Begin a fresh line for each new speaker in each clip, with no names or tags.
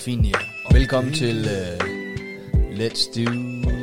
Fint, ja. Velkommen til Let's Do...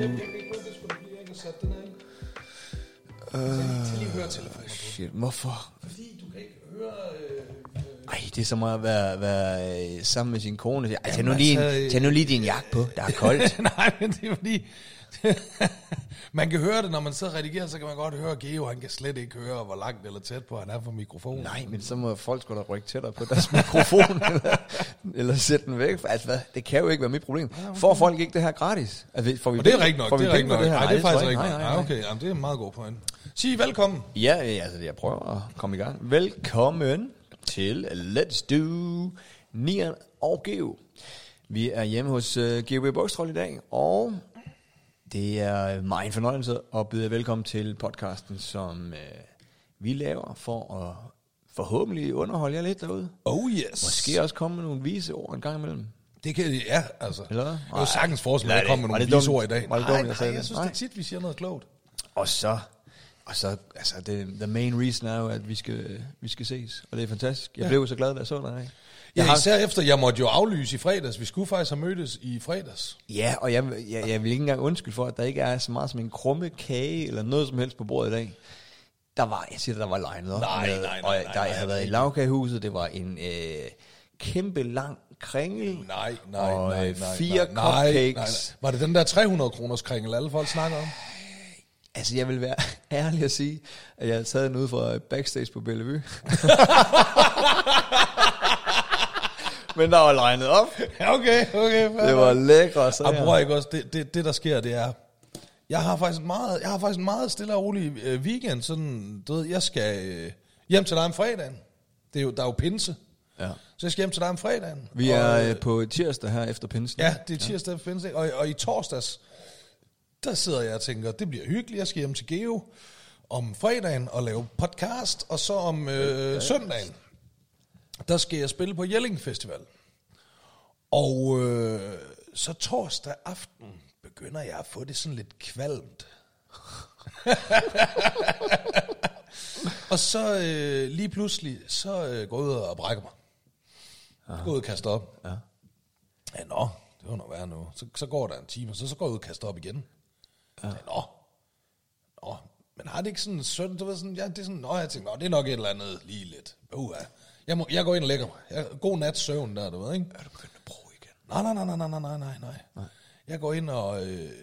Shit, hvorfor?
Fordi du kan ikke høre...
Ej, det er som at være sammen med sin kone. Ej, tag nu lige din jakke på, der er koldt.
Nej, men det er fordi... man kan høre det, når man sidder og redigerer, så kan man godt høre Geo. Han kan slet ikke høre, hvor langt eller tæt på han er fra mikrofonen.
Nej, men så må folk sgu da rykke tættere på deres mikrofon, eller sætte den væk. Altså, hvad? Det kan jo ikke være mit problem. Ja, okay. Får folk ikke det her gratis? Altså, får vi
og det er rigtigt nok.
Det er rigtigt nok.
Nej, det er faktisk rigtigt nok. Nej, okay, jamen, det er en meget god point. Sig velkommen.
Ja, altså, jeg prøver at komme i gang. Velkommen til Let's Do Nian og Geo. Vi er hjemme hos GOB Bogstrol i dag, og det er mig en fornøjelse at byde jer velkommen til podcasten, som vi laver for at forhåbentlig underholde jer lidt derude.
Oh yes.
Måske også komme med nogle vise ord en gang imellem.
Det kan ja, altså.
Eller?
Jeg vil sagtens forestille mig, at komme med nogle vise ord i dag.
Nej,
jeg synes det er tit, vi siger noget klogt.
Og så altså, the main reason er jo, at vi skal ses, og det er fantastisk. Jeg blev så glad, da jeg så dig.
Ja, især efter, jeg måtte jo aflyse i fredags. Vi skulle faktisk have mødtes i fredags.
Ja, og jeg vil ikke engang undskylde for, at der ikke er så meget som en krumme kage, eller noget som helst på bordet i dag. Der var legnet op.
Nej.
Jeg havde været i lavkagehuset, det var en kæmpe lang kringel.
Nej.
4 cupcakes. Nej.
Var det den der 300 kroners kringel, alle folk snakker om?
Altså, jeg vil være ærlig at sige, at jeg havde taget den ud fra backstage på Bellevue. Men der var legnet op.
Okay.
Det var lækkert. Så
jeg bruger ikke også, det der sker, det er, jeg har faktisk en meget stille og rolig weekend, sådan, du ved, jeg skal hjem til dig om fredagen. Der er jo pinse. Ja. Så jeg skal hjem til dig om fredagen.
Vi er på tirsdag her efter pinsen.
Ja, det er tirsdag efter pinsen. Og i torsdags, der sidder jeg og tænker, det bliver hyggeligt, jeg skal hjem til Geo om fredagen og lave podcast, og så om søndagen, der skal jeg spille på Jelling Festival. Og så torsdag aften begynder jeg at få det sådan lidt kvalmt. Og så lige pludselig, så går jeg ud og brækker mig. Går ud og kaster op. Ja, det var nok værre nu. Så går der en time, så går jeg ud og kaster op igen. Ja. Men har det ikke sådan sødt, du ved sådan, ja, det er sådan, jeg tænker, det er nok et eller andet lige lidt. Jeg går ind og lægger mig. God nats søvn der, du ved, ikke?
Er du begyndt at bruge igen?
Nej. Jeg går ind og...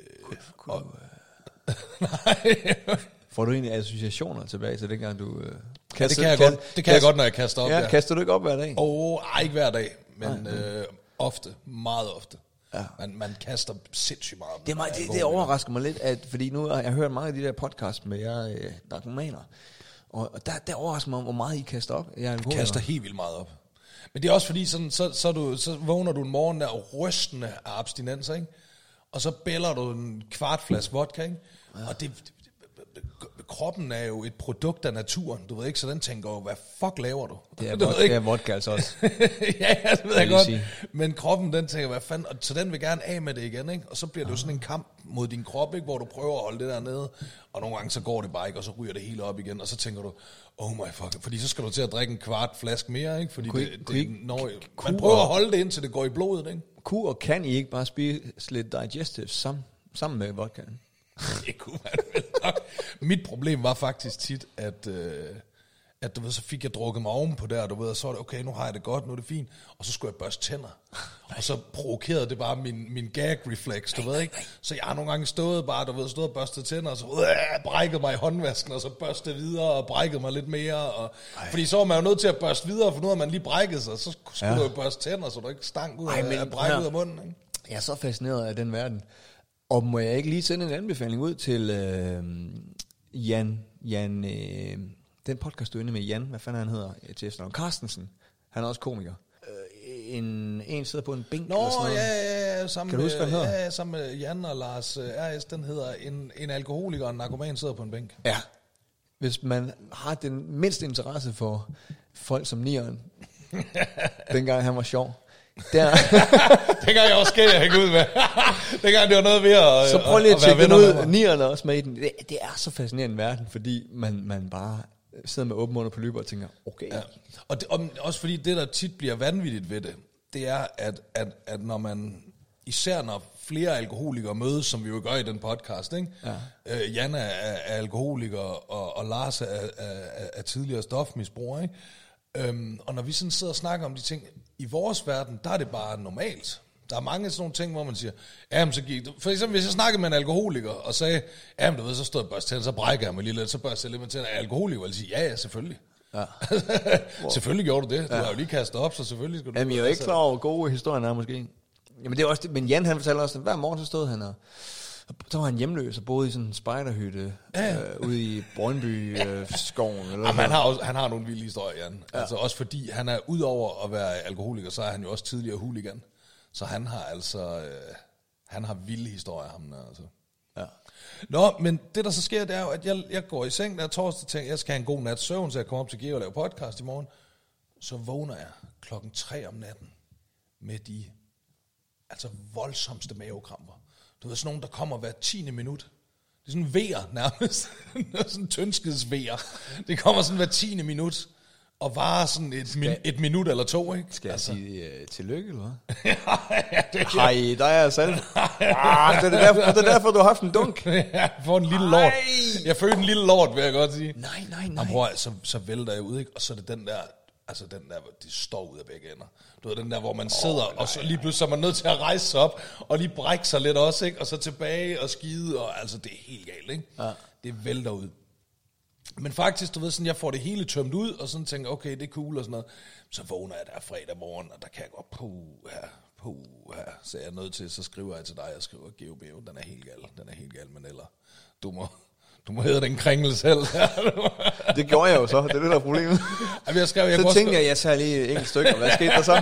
Nej. Får du egentlig associationer tilbage til dengang du...
Det kan jeg godt, når jeg kaster op.
Ja, kaster du ikke op hver dag?
Ikke hver dag, men ofte, meget ofte. Ja. Man kaster sindssygt meget.
Det overrasker mig lidt, at, fordi nu har jeg hørt mange af de der podcasts med jer narkomaner, og der overrasker mig, hvor meget I kaster op.
Jeg kaster helt vildt meget op. Men det er også fordi, sådan, så vågner du en morgen der rystende af abstinenser, ikke? Og så bæller du en kvart flaske vodka, ikke? Ja. Og kroppen er jo et produkt af naturen, du ved ikke, så den tænker jo, hvad fuck laver du?
Det er vodka altså også.
ja, det ved jeg godt. Sige. Men kroppen, den tænker, hvad fanden, og så den vil gerne af med det igen, ikke? Og så bliver det jo sådan en kamp mod din krop, ikke? Hvor du prøver at holde det der nede, og nogle gange så går det bare ikke, og så ryger det hele op igen, og så tænker du, oh my fuck, fordi så skal du til at drikke en kvart flaske mere, ikke? Fordi man prøver at holde det indtil det går i blodet, ikke?
Kunne og kan I ikke bare spise lidt digestive sammen med vodkaen?
Det kunne man vel nok. Mit problem var faktisk tit, at du ved, så fik jeg drukket mig ovenpå der, du ved, og så var det, okay, nu har jeg det godt, nu er det fint, og så skulle jeg børste tænder. Og så provokerede det bare min gag-reflex, du ved ikke? Så jeg har nogle gange stået og børstet tænder, og så brækket mig i håndvasken, og så børste videre, og brækket mig lidt mere. Fordi så var man jo nødt til at børste videre, for nu har man lige brækket sig, så skulle du jo børste tænder, så du ikke stank ud af brækket ud af munden, ikke?
Jeg er så fascineret af den verden. Og må jeg ikke lige sende en anbefaling ud til Jan, den podcast, du er inde med Jan, hvad fanden han hedder, til efternavn, Carstensen, han er også komiker. En sidder på en bænk eller sådan noget.
Ja,
kan du huske, hvad han hedder?
Ja, sammen med Jan og Lars R.S., den hedder en alkoholiker og en narkoman sidder på en bænk.
Ja, hvis man har den mindste interesse for folk som Nieren, dengang han var sjov,
dengang jeg var skæld at hænge ud med. Dengang det var noget ved at
så prøv lige at tjekke den ud. Nierne også med i den. Det er så fascinerende en verden, fordi man bare sidder med åben mund på lyber og tænker, okay. Ja.
Og også fordi det, der tit bliver vanvittigt ved det, det er, at når man, især når flere alkoholikere mødes, som vi jo gør i den podcast, ikke? Ja. Jan er alkoholiker, og Lars er tidligere stofmisbruger, ikke? Og når vi sådan sidder og snakker om de ting, i vores verden, der er det bare normalt. Der er mange sådan nogle ting, hvor man siger, jamen så gik for eksempel, hvis jeg snakkede med en alkoholiker, og sagde, jamen du ved, så stod jeg børst tænder, så brækker jeg mig lige lidt, så børst jeg lidt med tænder, er alkoholiker? Og jeg sige, ja, selvfølgelig. Ja. Selvfølgelig gjorde du det. Du har jo lige kastet op, så selvfølgelig skal du...
Jamen, jeg er jo ikke klar over, gode historier er måske. Jamen, det er også det. Men Jan, han fortalte også, at hver morgen så stod han og så var han hjemløs og boede i sådan en spejderhytte ude i Brøndby skoven. Eller
jamen, han har nogle vilde historier, Jan. Ja. Altså også fordi han er, udover at være alkoholiker, så er han jo også tidligere hooligan. Så han har altså, han har vilde historier, ham der, altså. Ja. Nå, men det der så sker, det er jo, at jeg går i seng der torsdag, tænker, jeg skal have en god nat søvn, så jeg kommer op til Geo og laver podcast i morgen. Så vågner jeg 3:00 om natten med de altså voldsomste mavekramper. Du ved, sådan nogen, der kommer hver 10. minut. Det er sådan en vejer nærmest. Sådan en tyndskidsvejer. Det kommer sådan hver 10. minut. Og varer sådan et minut eller to, ikke?
Skal jeg sige tillykke, eller hvad?
Ja,
hej, der er selv. Det er derfor, du har haft en dunk.
Ja, for en lille lort. Jeg følte en lille lort, vil jeg godt sige.
Nej.
Og prøv, så vælter jeg ud, ikke? Og så er det den der, altså den der, det står ud af begge ender. Du ved, den der, hvor man sidder, og så lige pludselig er man nødt til at rejse sig op, og lige brække sig lidt også, ikke? Og så tilbage og skide, og altså, det er helt galt, ikke? Ja. Det vælter ud. Men faktisk, du ved, sådan, jeg får det hele tømt ud, og sådan tænker, okay, det er cool og sådan noget. Så vågner jeg der fredag morgen, og der kan jeg godt, puha, så jeg er nødt til, så skriver jeg til dig, jeg skriver, GOB, den er helt gal, men eller, du må hedde den kringle selv.
Det gjorde jeg jo så, det er det, der er problemet. Så tænkte jeg tager lige enkelte stykker, hvad skete der så?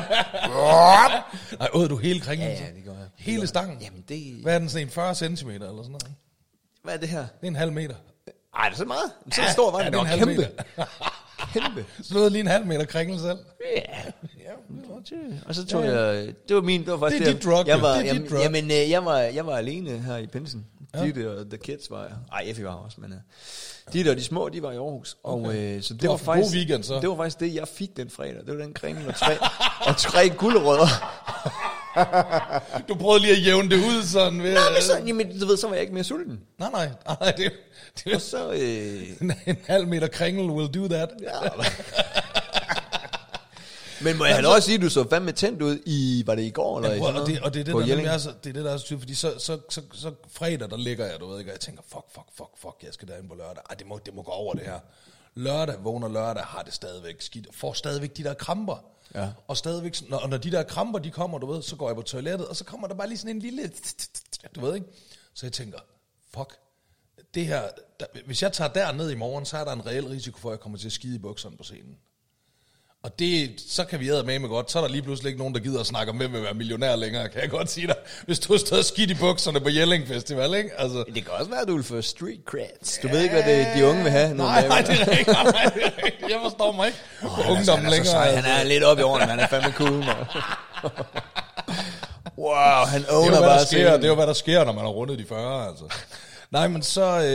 Nej, åd du hele kringlen?
Ja, det gør jeg.
Hele stangen?
Jamen det...
Hvad er den, sådan en 40 centimeter eller sådan noget?
Hvad er det her?
Det er en halv meter.
Ej, det er så meget. Så stor var den.
Det er
kæmpe. Kæmpe.
Så nåede lige en halv meter kringle selv.
Ja. Og så tog jeg... Det var faktisk
det er dit drug.
Jeg var alene her i pinsen. Ditte og the kids var jeg. Ej, Effie var også, men... Ditte og de små, de var i Aarhus. Okay. Og så det var faktisk... God
weekend, så.
Det var faktisk det, jeg fik den fredag. Det var den kringle og tre gulerødder.
Du prøvede lige at jævne det ud sådan ved...
Nej, men så, jamen, du ved, så var jeg ikke mere sulten.
Nej, det
og så...
En halv meter kringle will do that. Ja.
Men må jeg have også sige, at du så fandme tændt ud i... Var det i går, eller
ja, og det er det, der er så tydeligt, fordi så fredag, der ligger jeg, du ved ikke, og jeg tænker, fuck, jeg skal derind på lørdag. Ej, det må gå over det her. Vågner lørdag, har det stadigvæk skidt. Får stadigvæk de der kramper. Ja. Og stadigvæk, når de der kramper, de kommer, du ved, så går jeg på toilettet, og så kommer der bare lige sådan en lille, du ved ikke. Så jeg tænker, fuck, det her, hvis jeg tager derned i morgen, så er der en reel risiko for, at jeg kommer til at skide i bukserne på scenen. Og det, så kan vi med godt, så er der lige pludselig ikke nogen, der gider at snakke om, hvem vil være millionær længere, kan jeg godt sige dig. Hvis du har stået skidt i bukserne på Jelling Festival, ikke? Altså.
Det kan også være, at du vil få street creds. Du ved ikke, hvad de unge vil have.
Nej, det er rigtigt. Jeg forstår mig ikke på ungdommen længere.
Han er lidt oppe i årene, men han er fandme cool. Wow, han owner bare scenen.
Det er jo, hvad der sker, når man har rundet de 40, altså. Nej, men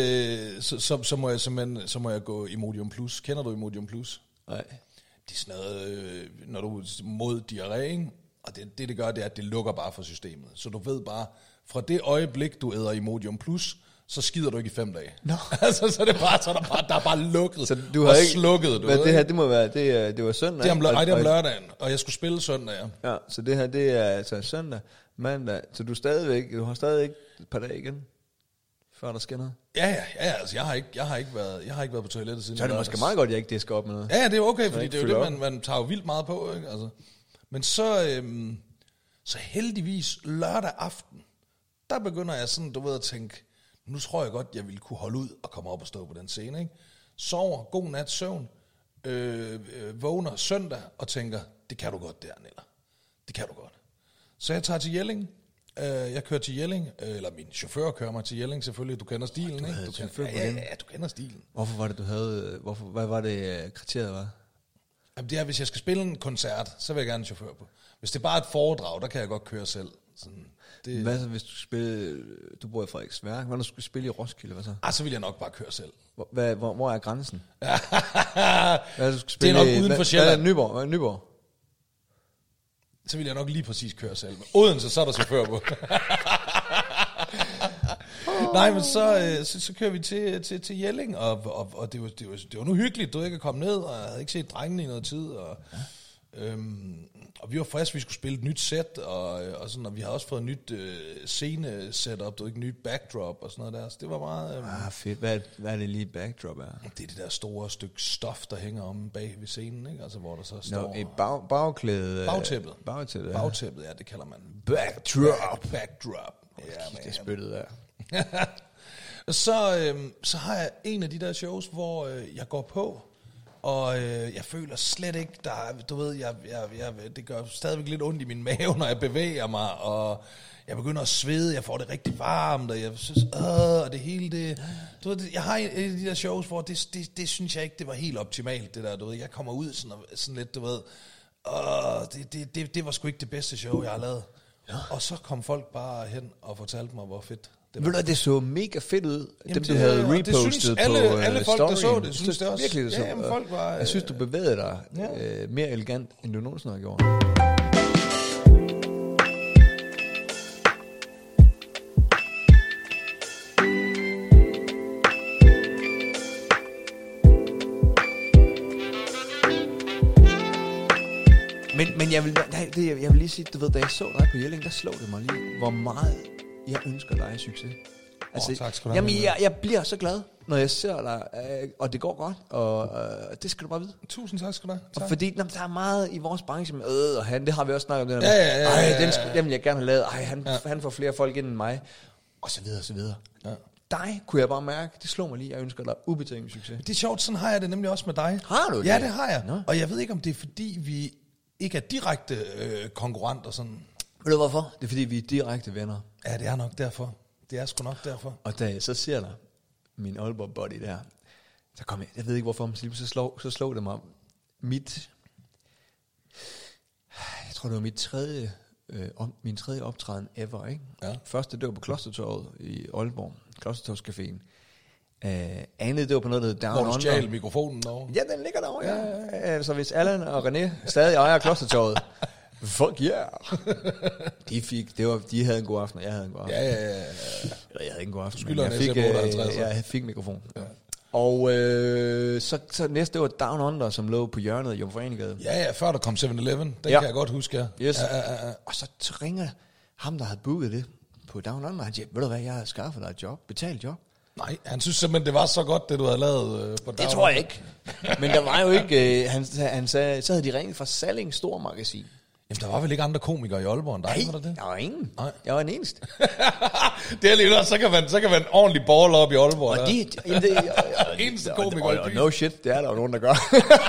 så må jeg gå Imodium Plus. Kender du Imodium Plus?
Nej.
Det er sådan noget, når du er mod diarré, ikke? Og det gør, det er, at det lukker bare for systemet. Så du ved bare, fra det øjeblik, du æder Imodium Plus, så skider du ikke i 5 dage.
No.
Altså, så er det bare, der er bare lukket
så du har og ikke,
slukket.
Du det her, det må være, det var søndag?
Det er om lørdagen, og jeg skulle spille søndag, ja.
Ja, så det her, det er altså søndag, mandag, så du har stadig ikke et par dage igen? Før der sker noget?
Ja, altså jeg har ikke været på toilettet siden.
Så er det måske meget godt, at jeg ikke disker op med noget.
Ja, det er okay, fordi det er jo det, man tager jo vildt meget på, ikke? Altså. Men så heldigvis lørdag aften, der begynder jeg sådan, du ved, at tænke, nu tror jeg godt, jeg ville kunne holde ud og komme op og stå på den scene, ikke? Sover, god nat søvn, vågner søndag og tænker, det kan du godt der, Niller. Det kan du godt. Så jeg tager til Jelling. Jeg kører til Jelling, eller min chauffør kører mig til Jelling selvfølgelig. Du kender stilen, ikke? Ja, du kender stilen.
Hvorfor var det, du havde... Hvad var det kriteriet var?
Jamen, det er, hvis jeg skal spille en koncert, så vil jeg gerne en chauffør på. Hvis det er bare et foredrag, der kan jeg godt køre selv. Sådan, det...
Hvad så, hvis du spiller... Du bor i Frederiksværk. Hvad du skulle spille i Roskilde, hvad så?
Så vil jeg nok bare køre selv.
Hvor er grænsen?
Hvad, du skal spille det er nok uden for Sjælland.
Nyborg?
så ville jeg nok lige præcis køre selv. Men Odense, så er der chauffør på. Nej, men så kører vi til Jelling, og det var nu hyggeligt, du ikke at komme ned, og jeg havde ikke set drengene i noget tid, og vi var friske, vi skulle spille et nyt sæt, og sådan, og vi har også fået et nyt scene-setup, et nyt backdrop og sådan noget der, så det var meget...
fedt. Hvad er det lige backdrop er?
Det er det der store stykke stof, der hænger om bag ved scenen, ikke? Altså, hvor der så står...
Et bagklæde...
Bagtæppet.
Bagtæppet, ja.
Bagtæppet, ja, det kalder man.
Backdrop.
Backdrop.
Ja, det spyttet der.
Så har jeg en af de der shows, hvor jeg går på, og jeg føler slet ikke, du ved, det gør stadigvæk lidt ondt i min mave, når jeg bevæger mig, og jeg begynder at svede, jeg får det rigtig varmt, og jeg synes, og det hele det, du ved, jeg har en af de der shows, hvor det synes jeg ikke, det var helt optimalt, det der, du ved, jeg kommer ud sådan lidt, du ved, det var sgu ikke det bedste show, jeg har lavet. Ja. Og så kom folk bare hen og fortalte mig, hvor fedt det var.
Ved du, det så mega fedt ud. Jamen, dem, du havde repostet på
alle folk, der så det, synes det også.
Virkelig, det så.
Ja, jamen, folk var,
jeg synes, du bevægede dig mere elegant, end du nogensinde har gjort. Men jeg vil lige sige, du ved, da jeg så dig på Jelling, der slog det mig lige, hvor meget jeg ønsker dig succes. Altså,
tak skal du have.
Jamen, jeg bliver så glad, når jeg ser dig, og det går godt, og det skal du bare vide.
Tusind tak skal du have.
Fordi der er meget i vores branche med og han, det har vi også snakket om. Den vil jeg gerne have lavet. Han får flere folk ind end mig, og så videre, og så videre. Ja. Dig kunne jeg bare mærke, det slog mig lige, jeg ønsker dig ubetinget succes.
Det er sjovt, sådan har jeg det nemlig også med dig.
Har du det?
Ja, det har jeg. Nå. Og jeg ved ikke, om det er fordi, vi ikke er direkte konkurrenter sådan.
Ved du hvorfor? Det er fordi, vi er direkte venner.
Ja, det er nok derfor. Det er sgu nok derfor.
Og da jeg så ser dig, min Aalborg buddy der, så kom jeg ved ikke hvorfor, men så slog det mig. Jeg tror det var min tredje optræden ever, ikke? Ja. Første, det var på Klostertorvet i Aalborg, Klostertorvscaféen. Andet, det var på noget, der hedder Down Under.
Hvor du stjal mikrofonen derovre?
Ja, den ligger derovre, ja. Altså, hvis Allan og René stadig ejer Klostertorvet, fuck yeah. De havde en god aften, og jeg havde en god aften.
Ja.
Eller jeg havde en god aften,
jeg
fik mikrofon. Ja. Og så næste, det var Down Under, som lå på hjørnet i Jomfruenegade.
Ja, før der kom 7-Eleven. Den kan jeg godt huske, ja.
Yes. Ja. Og så ringer ham, der havde booket det på Down Under. Han siger, ved du hvad, jeg har skaffet dig et job, betalt job.
Nej, han synes simpelthen, det var så godt, det du havde lavet på Down.
Det tror jeg ikke. Men der var jo ikke, han sagde, så havde de ringet fra Salling Stor Magasin.
Jamen, der var vel ikke andre komikere i Aalborg end dig,
nej,
var der det?
Der var ingen.
Nej.
Jeg var den eneste.
Det er lige noget, så kan man ordentligt baller op i Aalborg.
Og
eneste komiker i byen.
No shit, det er der jo nogen, der gør.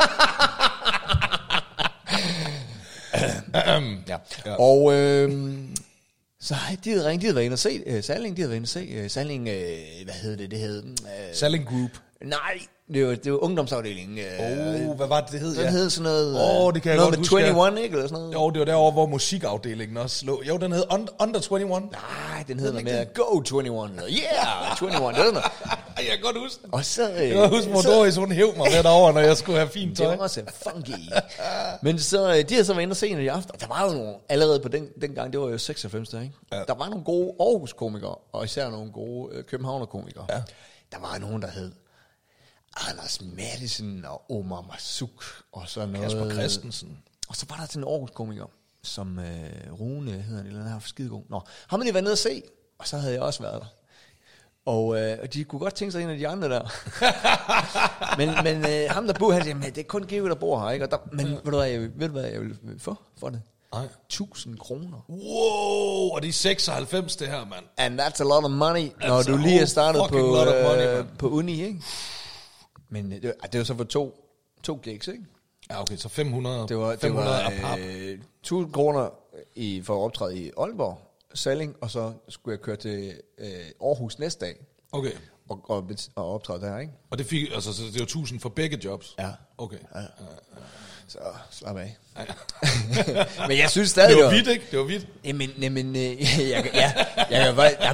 Ja. Og så de havde ringet, de havde været inde og se Salling, hvad hed det? Det hed
Salling Group.
Nej, det var ungdomsafdelingen.
Hvad var det hed?
Den hed sådan noget.
Det kan jeg
noget
godt
med
huske.
21, ikke? Eller sådan noget.
Jo, det var derovre, hvor musikafdelingen også lå. Jo, den hed Under 21.
Nej, den hed noget med Go 21. Eller Yeah, 21. Det er noget.
Jeg kan godt huske den.
Og så...
jeg kan huske, hvor Doris, hun hæv mig med derovre, når jeg skulle have fint tøj.
Det var også funky. Men så, de havde så været inde og se en i aften. Der var jo nogle, allerede på den gang, det var jo 96 der, ikke? Ja. Der var nogle gode Aarhus-komikere, og især nogle gode Københavner-komikere. Ja. Der var nogen, der hed Anders Madsen og Omar Masuk og sådan noget.
Kasper Christensen.
Og så var der sådan en Aarhus-komiker, som Rune hedder han, eller han har skidegod. Nå, ham havde de været nede at se, og så havde jeg også været der. Og de kunne godt tænke sig en af de andre der. men ham der bor, han siger, det er kun Geo, der bor her, ikke? Og men ved du hvad jeg vil få for det?
Nej.
1000 kroner.
Wow, og de er 96 det her, mand.
And that's a lot of money, når du lige er startet på uni, ikke? Men det var så for to gigs, ikke?
Ja, okay, så 500.
Det var 1000 kroner for at optræde i Aalborg, Salling, og så skulle jeg køre til Aarhus næste dag.
Okay.
Og optræde der, ikke?
Og det fik, altså, så det var 1000 for begge jobs?
Ja.
Okay. Ja.
Så slap af. Ja. Men jeg synes stadig...
Det var vidt, ikke? Det var vidt.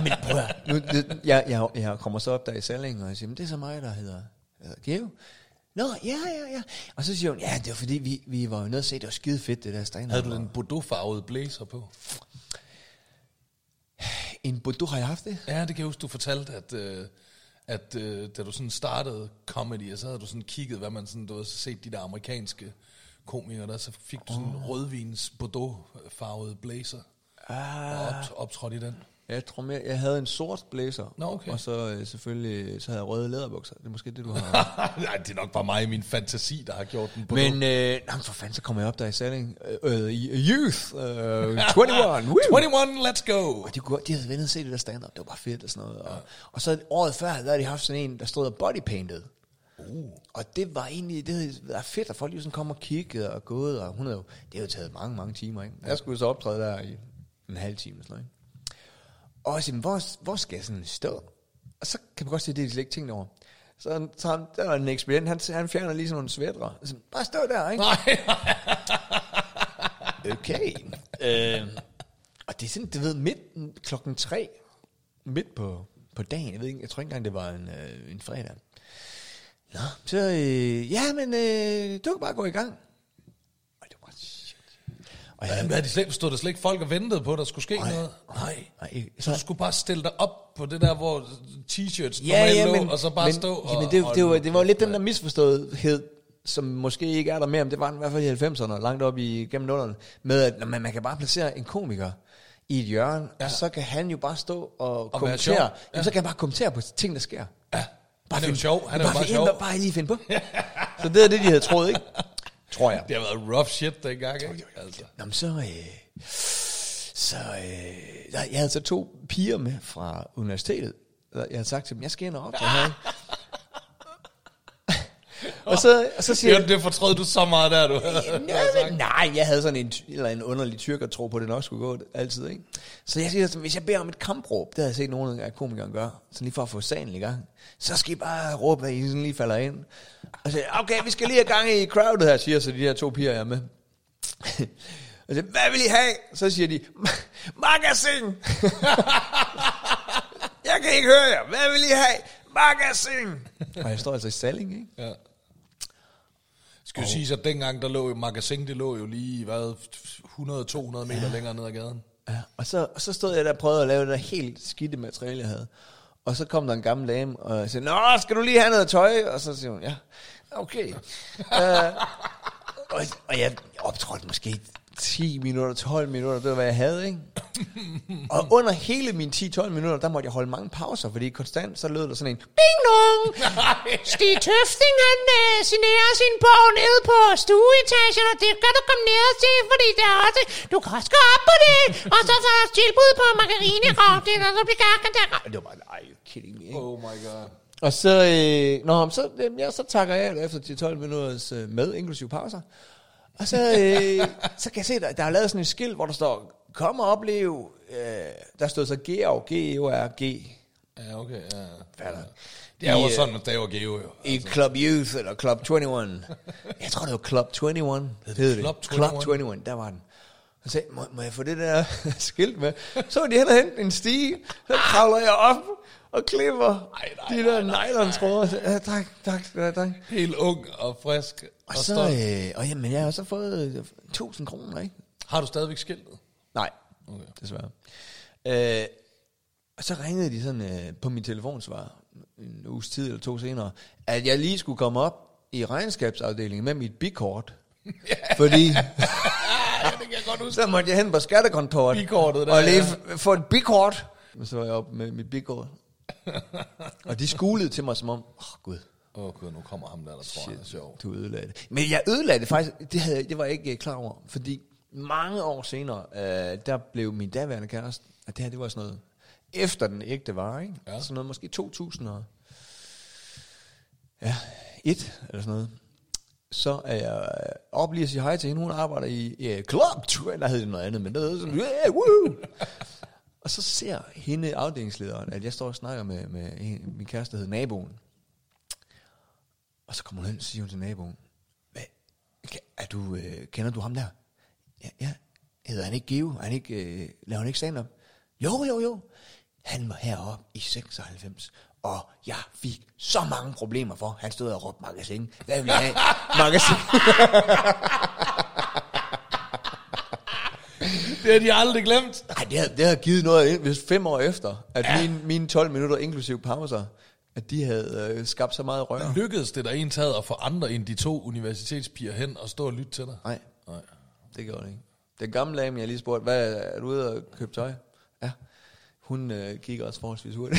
Jeg kommer så op der i Salling, og jeg siger, men det er så mig, der hedder Geo. Nå, ja. Og så siger hun, ja, det var fordi, vi var jo nødt til at se, det var skide fedt, det der stand-up.
Havde du den Bordeaux-farvede blazer på?
En Bordeaux, har jeg haft det?
Ja, det kan jeg huske, du fortalte, at da du sådan startede comedy, og så havde du sådan kigget, hvad man sådan, du havde set de der amerikanske komikere der, så fik du sådan en rødvins Bordeaux-farvede blazer, og optrådte i den.
Jeg tror mere, jeg havde en sort blazer,
Nå, okay.
og så selvfølgelig så havde jeg røde læderbukser. Det er måske det, du har.
Nej, det er nok bare mig i min fantasi, der har gjort den på.
Men for fanden, så kommer jeg op der i Salling. Youth, 21,
21, let's go!
Og de havde ventet at se det der stand-up. Det var bare fedt og sådan noget. Og så året før, der havde de haft sådan en, der stod og bodypainted. Og det var egentlig, det var fedt, at folk lige sådan kom og kiggede og gået. Og hun havde jo, det havde jo taget mange timer, ikke? Jeg skulle så optræde der i en halv time eller sådan noget, ikke? Og jeg siger, hvor skal jeg sådan stå? Og så kan man godt se, at det er slet ikke tænkt over. Så der var en ekspedient, han fjerner lige sådan nogle svætre. Så bare stå der, ikke?
Nej.
Okay. Og det er sådan, du ved, midt 3:00, midt på dagen. Jeg ved ikke, jeg tror ikke engang, det var en fredag. Nå, så du kan bare gå i gang. Og det var shit. Og
Stod der slet ikke folk og ventede på, at der skulle ske noget?
Nej.
Så du skulle bare stille dig op på det der, hvor t-shirts
men,
lå, og så bare stå
jamen, det var lidt den der misforståethed, som måske ikke er der mere, men det var den i hvert fald i 90'erne, langt op gennem 00'erne, med at man kan bare placere en komiker i et hjørne, og så kan han jo bare stå og kommentere. Ja. Jamen, så kan han bare kommentere på ting, der sker.
Ja, han er jo sjov. Han er jo bare sjov.
Bare lige finde på. Så det er det, de havde troet, ikke? Tror jeg.
Det har været rough shit dengang, ikke? Altså.
Nå, men jeg havde så 2 piger med fra universitetet. Jeg havde sagt til dem, jeg skal ind og optræde her. og så siger
det fortrød du så meget der, du
nej, jeg havde sådan en underlig tyrker-tro på, det nok skulle gå altid, ikke? Så jeg siger, hvis jeg beder om et kampråb, det har jeg set nogle af komikerne gøre, så lige for at få sagen i gang, så skal I bare råbe, hvad I sådan lige falder ind. Og så okay, vi skal lige have gang i crowdet her, siger så de her 2 piger, jeg er med. Og så, hvad vil I have? Så siger de, magasin! Jeg kan ikke høre jer. Hvad vil I have? Magasin! Og jeg står altså i Salling, ikke?
Ja. Skal jo sige, at dengang der lå jo magasin, det lå jo lige 100-200 meter længere ned ad gaden.
Ja, og så stod jeg der og prøvede at lave det der helt skidte materiale, jeg havde. Og så kom der en gammel dame, og jeg sagde, nå, skal du lige have noget tøj? Og så siger hun, ja, okay. Og jeg optrådte måske 10 minutter, 12 minutter, det var, hvad jeg havde, ikke? Og under hele mine 10-12 minutter, der måtte jeg holde mange pauser, fordi konstant, så lød der sådan en, ding dong! Stig Tøfting, han signerer sin bog nede på stueetagen, og det kan du komme ned og se, fordi der er også, du kan også gå op på det, og så er der tilbud på margarine-ravdel, og så bliver gakken der. Det var bare, are you kidding me, ikke?
Oh my god.
Og så takker jeg efter 10-12 minutters med, inklusive pauser. Og så kan jeg se, der er lavet sådan et skilt, hvor der står, kom og opleve, der stod så G-O-R-G.
Ja, okay, ja.
Fatter.
Det er jo sådan, man staver Geo jo.
I Club Youth, eller Club 21. Jeg tror, det var Club 21. Club 21, der var den. Og så sagde, må jeg få det der skilt med? Så var de hen og hente en stige, så kravler jeg op og klipper de der nylon-tråder. Ja, tak.
Helt ung og frisk.
Og så, jamen, jeg har så fået 1.000 kroner, ikke?
Har du stadigvæk skiltet?
Nej, okay. Desværre. Og så ringede de sådan på min telefonsvar en uges tid eller 2 senere, at jeg lige skulle komme op i regnskabsafdelingen med mit bikort. Fordi
ja, det kan jeg godt huske.
Så måtte jeg hen på skattekontoret
Bikortet der,
og lige få et bikort. Og så var jeg op med mit bikort. Og de skulede til mig som om, Gud.
Gud, nu kommer ham der tror jeg er sjov.
Du ødelagde det. Men jeg ødelagde det faktisk, det var jeg ikke klar over. Fordi mange år senere, der blev min daværende kæreste, at det her, det var sådan noget, efter den ægte var, ikke? Ja. Sådan noget, måske 2001 eller sådan noget. Så er jeg op lige at sige hej til hende. Hun arbejder i Club, der hed det noget andet, men det hedder sådan, woo! Og så ser hende, afdelingslederen, at jeg står og snakker med min kæreste, der hedder naboen. Og så kommer hun hen og siger hun til naboen, kender du ham der? Ja. Hedder han ikke Geo? Laver han ikke stand-up? Jo. Han var heroppe i 96 og jeg fik så mange problemer for. Han stod og råbte magasin. Hvad vil jeg have? Magasin.
Det har de aldrig glemt.
Nej, det har givet noget, hvis 5 år efter, at mine 12 minutter, inklusive pauser, at de havde skabt så meget røre.
Lykkedes det der en taget at få andre end de 2 universitetspiger hen og stå og lytte til dig?
Nej, det gjorde det ikke. Den gamle dame, jeg lige spurgte, hvad er du ude og købe tøj? Ja, hun gik også forholdsvis hurtigt.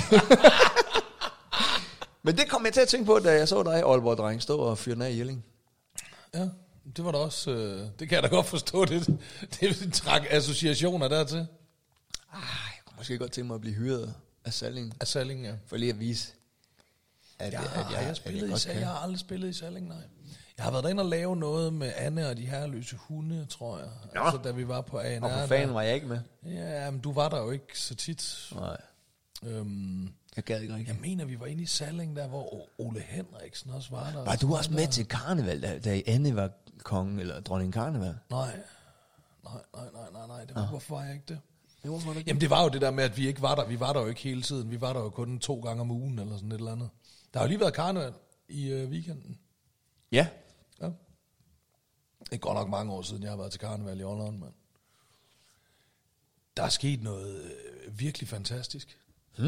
Men det kom jeg til at tænke på, da jeg så dig, Aalborg-dreng, stå og fyre den af i Jelling.
Ja, det var da også, det kan jeg da godt forstå, det trak associationer dertil.
Jeg kunne måske godt tænke mig at blive hyret af Salling.
Af Salling, ja.
For lige at vise, at jeg
har aldrig spillet i Salling, nej. Jeg har været derinde og lave noget med Anne og de herreløse hunde, tror jeg.
Nå.
Altså, da vi var på ANR.
Og for fanden var jeg ikke med.
Ja, men du var der jo ikke så tit.
Nej. Jeg gad ikke rigtig.
Jeg mener, vi var inde i Salling, der hvor Ole Henriksen også var der.
Var du også med til karneval, da Anne var kongen, eller dronning karneval?
Nej. Det var, hvorfor var jeg ikke det?
Det
Jamen, det var jo det der med, at vi ikke var der. Vi var der jo ikke hele tiden. Vi var der jo kun 2 gange om ugen, eller sådan et eller andet. Der har jo lige været karneval i weekenden.
Ja.
Ja. Det er godt nok mange år siden, jeg har været til karneval i Holland, mand. Der er sket noget virkelig fantastisk.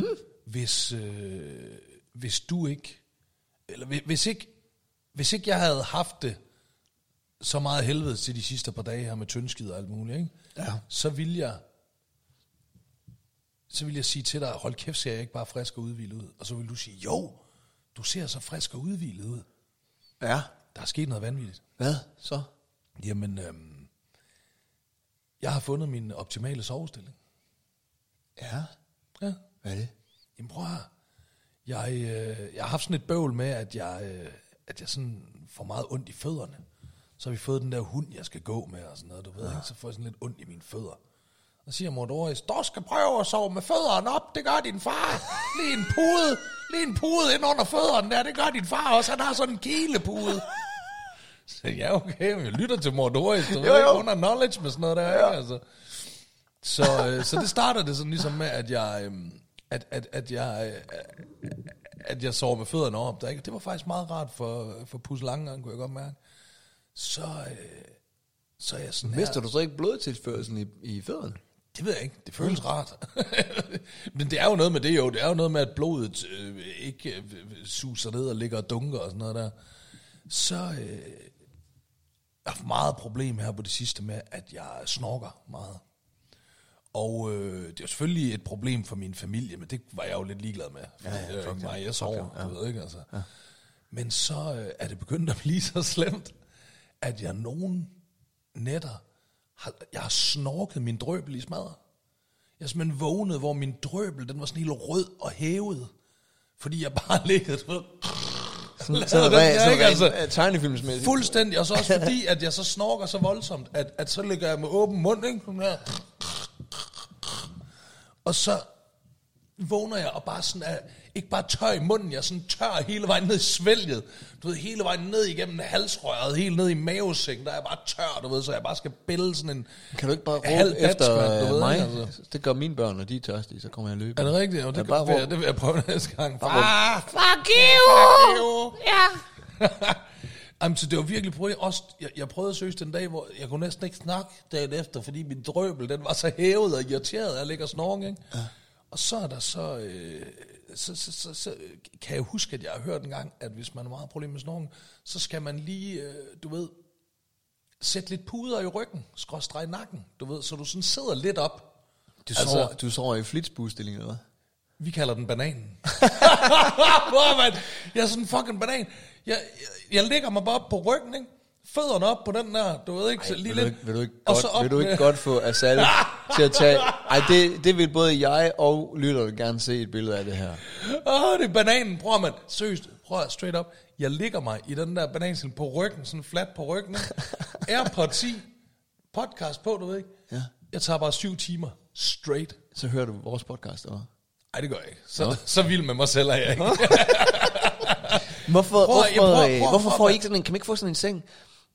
Hvis du ikke, eller hvis ikke jeg havde haft det så meget helvede til de sidste par dage her med tyndskid og alt muligt, ikke?
Ja.
Så vil jeg sige til dig, hold kæft, ser jeg ikke bare frisk og udhvilet ud? Og så vil du sige, jo, du ser så frisk og udhvilet ud.
Ja.
Der er sket noget vanvittigt.
Hvad så?
Jamen, jeg har fundet min optimale sovestilling.
Ja.
Ja.
Hvad er det?
Jamen prøv her. Jeg har haft sådan et bøvl med, at jeg sådan får meget ondt i fødderne. Så har vi fået den der hund, jeg skal gå med og sådan noget, du ved ikke? Så får jeg sådan lidt ondt i mine fødder. Så siger mor Doris, du skal prøve at sove med fødderne op, det gør din far. Lige en pude ind under fødderne der, det gør din far også, han har sådan en kilepude. Så ja, okay, men jeg lytter til mor Doris, du ved ikke, under knowledge med sådan noget der, ikke? Altså. Så det starter det sådan ligesom med, at jeg sover med fødderne op. Der, ikke? Det var faktisk meget rart for pusselangen, kunne jeg godt mærke. Så er jeg sådan her.
Mister du så ikke blodtilførelsen i fødderne?
Det ved jeg ikke. Det føles rart. Men det er jo noget med det jo. Det er jo noget med, at blodet ikke suser ned og ligger og dunker og sådan noget der. Så jeg har haft meget problem her på det sidste med, at jeg snorker meget. Og det er selvfølgelig et problem for min familie, men det var jeg jo lidt ligeglad med. Fordi det er ikke mig, jeg sover, du ved ikke altså. Ja. Men så er det begyndt at blive så slemt, at jeg nogle nætter, jeg har snorket min drøbel i smadret. Jeg er simpelthen vågnet, hvor min drøbel, den var sådan helt rød og hævet. Fordi jeg bare liggede, du ved.
Så tegnefilmsmæssigt.
Fuldstændig, og så også fordi, at jeg så snorker så voldsomt, at så ligger jeg med åben mund, ikke? Sådan her. Og så vågner jeg og bare sådan er, ikke bare tør i munden, jeg er sådan tør hele vejen ned i svælget. Du ved, hele vejen ned igennem halsrøret, helt ned i mavesækken, der er jeg bare tør, du ved, så jeg bare skal bælde sådan en...
Kan du ikke bare råbe efter
du ved,
mig?
Altså.
Det gør mine børn, når de er tørstige, så kommer jeg løbe.
Er det rigtigt? Ja, det vil jeg prøve næste gang.
Fuck you! Ja.
Jamen, så det var virkelig prøvet. Også, jeg prøvede at søge den dag, hvor jeg kunne næsten ikke snakke dagen efter, fordi min drøbel, den var så hævet og irriteret, at jeg ligger og snorker, ikke? Ja. Og så er der så kan jeg huske, at jeg har hørt en gang, at hvis man har meget problem med snorken, så skal man lige, du ved, sætte lidt puder i ryggen, skråstreg i nakken, du ved, så du sådan sidder lidt op.
Du sover i flitsbuestilling, eller hvad?
Vi kalder den bananen. Jeg er sådan en fucking banan. Jeg ligger mig bare op på ryggen, ikke? Fødderne op på den der, du ved ikke, så lige lidt.
Vil du ikke godt få Asal til at tage... Ej, det vil både jeg og lytterne gerne se et billede af det her.
Det er bananen, prøv man. Seriøst, prøv at straight up. Jeg ligger mig i den der banansel på ryggen, sådan flat på ryggen. AirPods 10, podcast på, du ved ikke.
Ja.
Jeg tager bare 7 timer straight.
Så hører du vores podcast, eller?
Nej, det gør jeg ikke. Så vild med mig selv er jeg ikke.
Hvorfor får I ikke sådan en, kan man ikke få sådan en seng,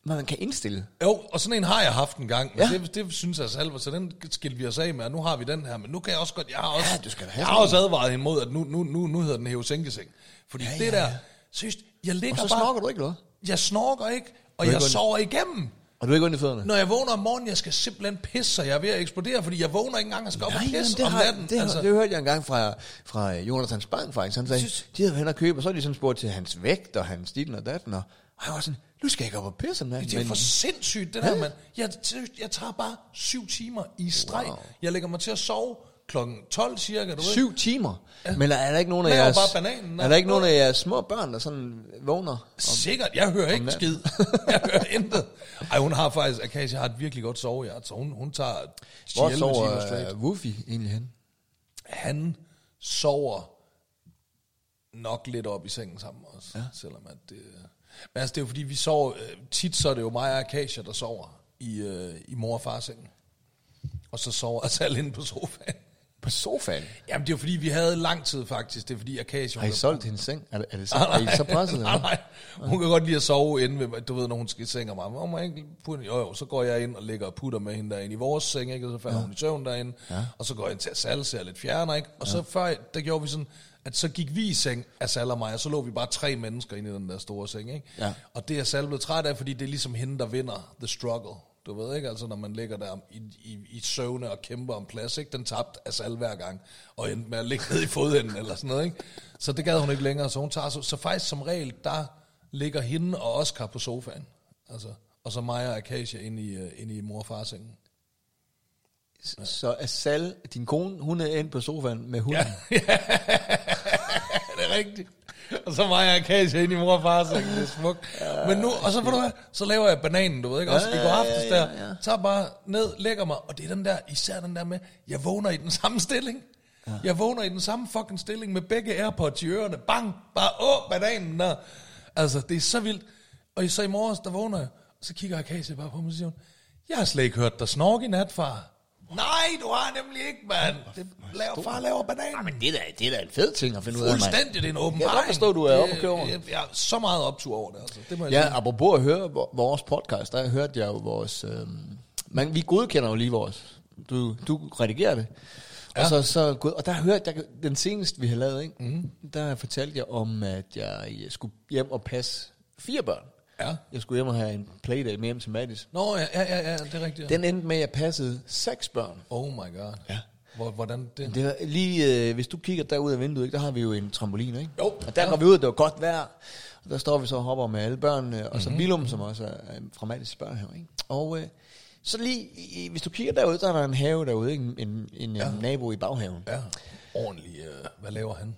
man kan indstille.
Jo, og sådan en har jeg haft en gang, men
Ja.
det synes jeg selv, så den skilte vi os af med, og nu har vi den her, men nu kan jeg også godt, jeg har
du skal da have
jeg
sådan
har også advaret hende mod, at nu hedder den hæve-sænkeseng. Fordi det der, seriøst, jeg ligger
Og så
bare,
snorker du ikke noget.
jeg snorker ikke, og
Du er
jeg
ikke
sover igennem.
Og du er ikke ondt i fødderne?
Når jeg vågner om morgenen, jeg skal simpelthen pisse, så jeg er ved at eksplodere, fordi jeg vågner ikke engang og skal op og pisse
det
om natten.
det hørte jeg engang fra Jonathans Bang, faktisk. Han sagde, de havde hen og købe, og så havde de sådan spurgt til hans vægt, og hans ditten og datten, og han var sådan, nu skal jeg ikke op og pisse om natten.
Det er for sindssygt, det der, mand. Jeg tager bare 7 timer i streg. Wow. Jeg lægger mig til at sove klokken 12 cirka, du ved.
7 timer? Ja. Men er der ikke nogen af
Laver
jeres...
bare bananen,
er der ikke nogen af jeres små børn, der sådan vågner?
Sikkert, jeg hører ikke skid. Jeg hører intet. Ej, hun har faktisk, Akasia har et virkelig godt sovehjert, så hun tager 10-11
Hvor
timer
sover
straight.
Wuffy egentlig hen?
Han sover nok lidt op i sengen sammen også, ja. Selvom at det... Men altså, det er jo fordi, vi sover... Tit så er det jo mig og Akasia, der sover i mor og fars sengen. Og så sover Asal inde på sofaen.
På sofaen?
Jamen, det er jo fordi, vi havde lang tid faktisk. Det er fordi, Akasia...
Har I solgt hendes seng? Er I så presset?
Nej. Hun kan godt lide at sove inde ved, du ved, når hun skal i seng og mig. Må ikke putte, jo, så går jeg ind og ligger og putter med hende derinde i vores seng, ikke? Og så falder hun i søvn derinde. Ja. Og så går jeg ind til Asal, ser lidt fjerner, ikke? Og så før, der gjorde vi sådan, at så gik vi i seng, Asal og mig, og så lå vi bare 3 mennesker inde i den der store seng, ikke? Ja. Og det er Asal blevet træt af, fordi det er ligesom hende, der vinder the struggle. Du ved ikke, altså når man ligger der i søvne og kæmper om plads, ikke? Den tabte Asal hver gang, og endte med at ligge ned i fodenden eller sådan noget, ikke? Så det gad hun ikke længere, så hun tager så faktisk som regel, der ligger hende og Oscar på sofaen, altså, og så mig og Akasia inde i mor og fars sengen.
Så Asal, din kone, hun er inde på sofaen med hunden?
Ja, det er rigtigt. Og så mig og Akasia inde i mor og fars seng, det er smukt. Men nu, og så, ved du hvad, så laver jeg bananen, du ved ikke, også i går aftes der, tager bare ned, lægger mig, og det er den der, især den der med, jeg vågner i den samme stilling. Ja. Jeg vågner i den samme fucking stilling med begge AirPods i ørerne, bang, bare bananen der. Altså, det er så vildt. Og så i morges, der vågner jeg, og så kigger Akasia bare på mig og siger, jeg har slet ikke hørt dig snorke i nat, far. Nej, du har nemlig ikke, mand. Far laver bananen.
Ja, men det er da en fed ting at finde ud af, mand.
Fuldstændig, det er en åbenbaring.
Jeg kan forstå, du er oppe og køber.
Jeg er så meget optur over det, altså. Det må jeg
ja,
sige.
apropos at høre vores podcast, der hørte jeg jo vores... vi godkender jo lige vores... Du redigerer det. Ja. Og der hørte jeg den seneste, vi har lavet, ikke? Der fortalte jeg om, at jeg skulle hjem og passe 4 børn. Ja. Jeg skulle hjem og have en playdate med hjem til Mattis.
Nå, ja, det er rigtigt. Ja.
Den endte med, at jeg passede 6 børn.
Oh my god. Ja. Hvordan det?
Det var lige, hvis du kigger derud af vinduet, ikke, der har vi jo en trampolin, ikke?
Jo.
Og der går vi ud, det var godt vejr. Og der står vi så og hopper med alle børnene, og så Bilum, som også er fra Mattis børnehave, ikke? Og så lige, hvis du kigger derud, der er der en have derude, ikke? En nabo i baghaven.
Ja. Ordentlig, hvad laver han?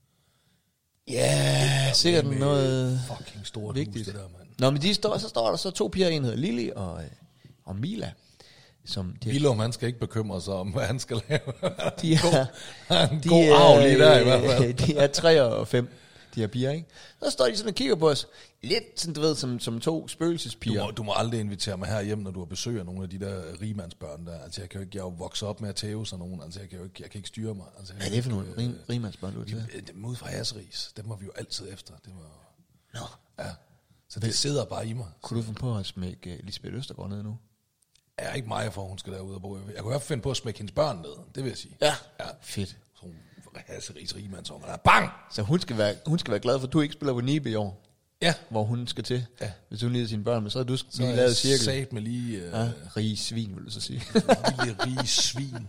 Ja, sikkert noget
fucking stort
vigtigt.
Hus, det der, mand.
Nå, men så står der så 2 piger, en hedder Lili og Mila.
Willum, han skal ikke bekymre sig om, hvad han skal lave.
De er
en god arv lige der i hvert fald.
De er 3 og 5, de her piger, ikke? Så står de sådan og kigger på os. Lidt sådan, du ved, som 2 spøgelsespiger.
Du må aldrig invitere mig her hjem, når du har besøg af nogle af de der rigmandsbørn der. Altså, jeg er jo vokset op med at tæve sådan nogen. Altså, jeg kan ikke styre mig. Altså,
hvad er det for nogle rigmandsbørn, du har taget?
Dem ud fra Hasseris, dem var vi jo altid efter. Det var... Nå. Ja. Så det sidder bare i mig.
Kunne du finde på at smække Lisbeth Østergaard ned nu?
Jeg er ikke mig for, hun skal derud og bo. Jeg kunne i hvert fald finde på at smække hendes børn ned. Det vil jeg sige.
Ja. Fedt.
Så hun Hasseris rigmandsunger der. Bang!
Så hun skal være glad for, at du ikke spiller på Nibe i år. Ja. Hvor hun skal til. Ja. Hvis hun lider sine børn, men så har du lige lavet cirkel.
Så sat med lige...
rige svin, vil du så sige.
Lille rige svin.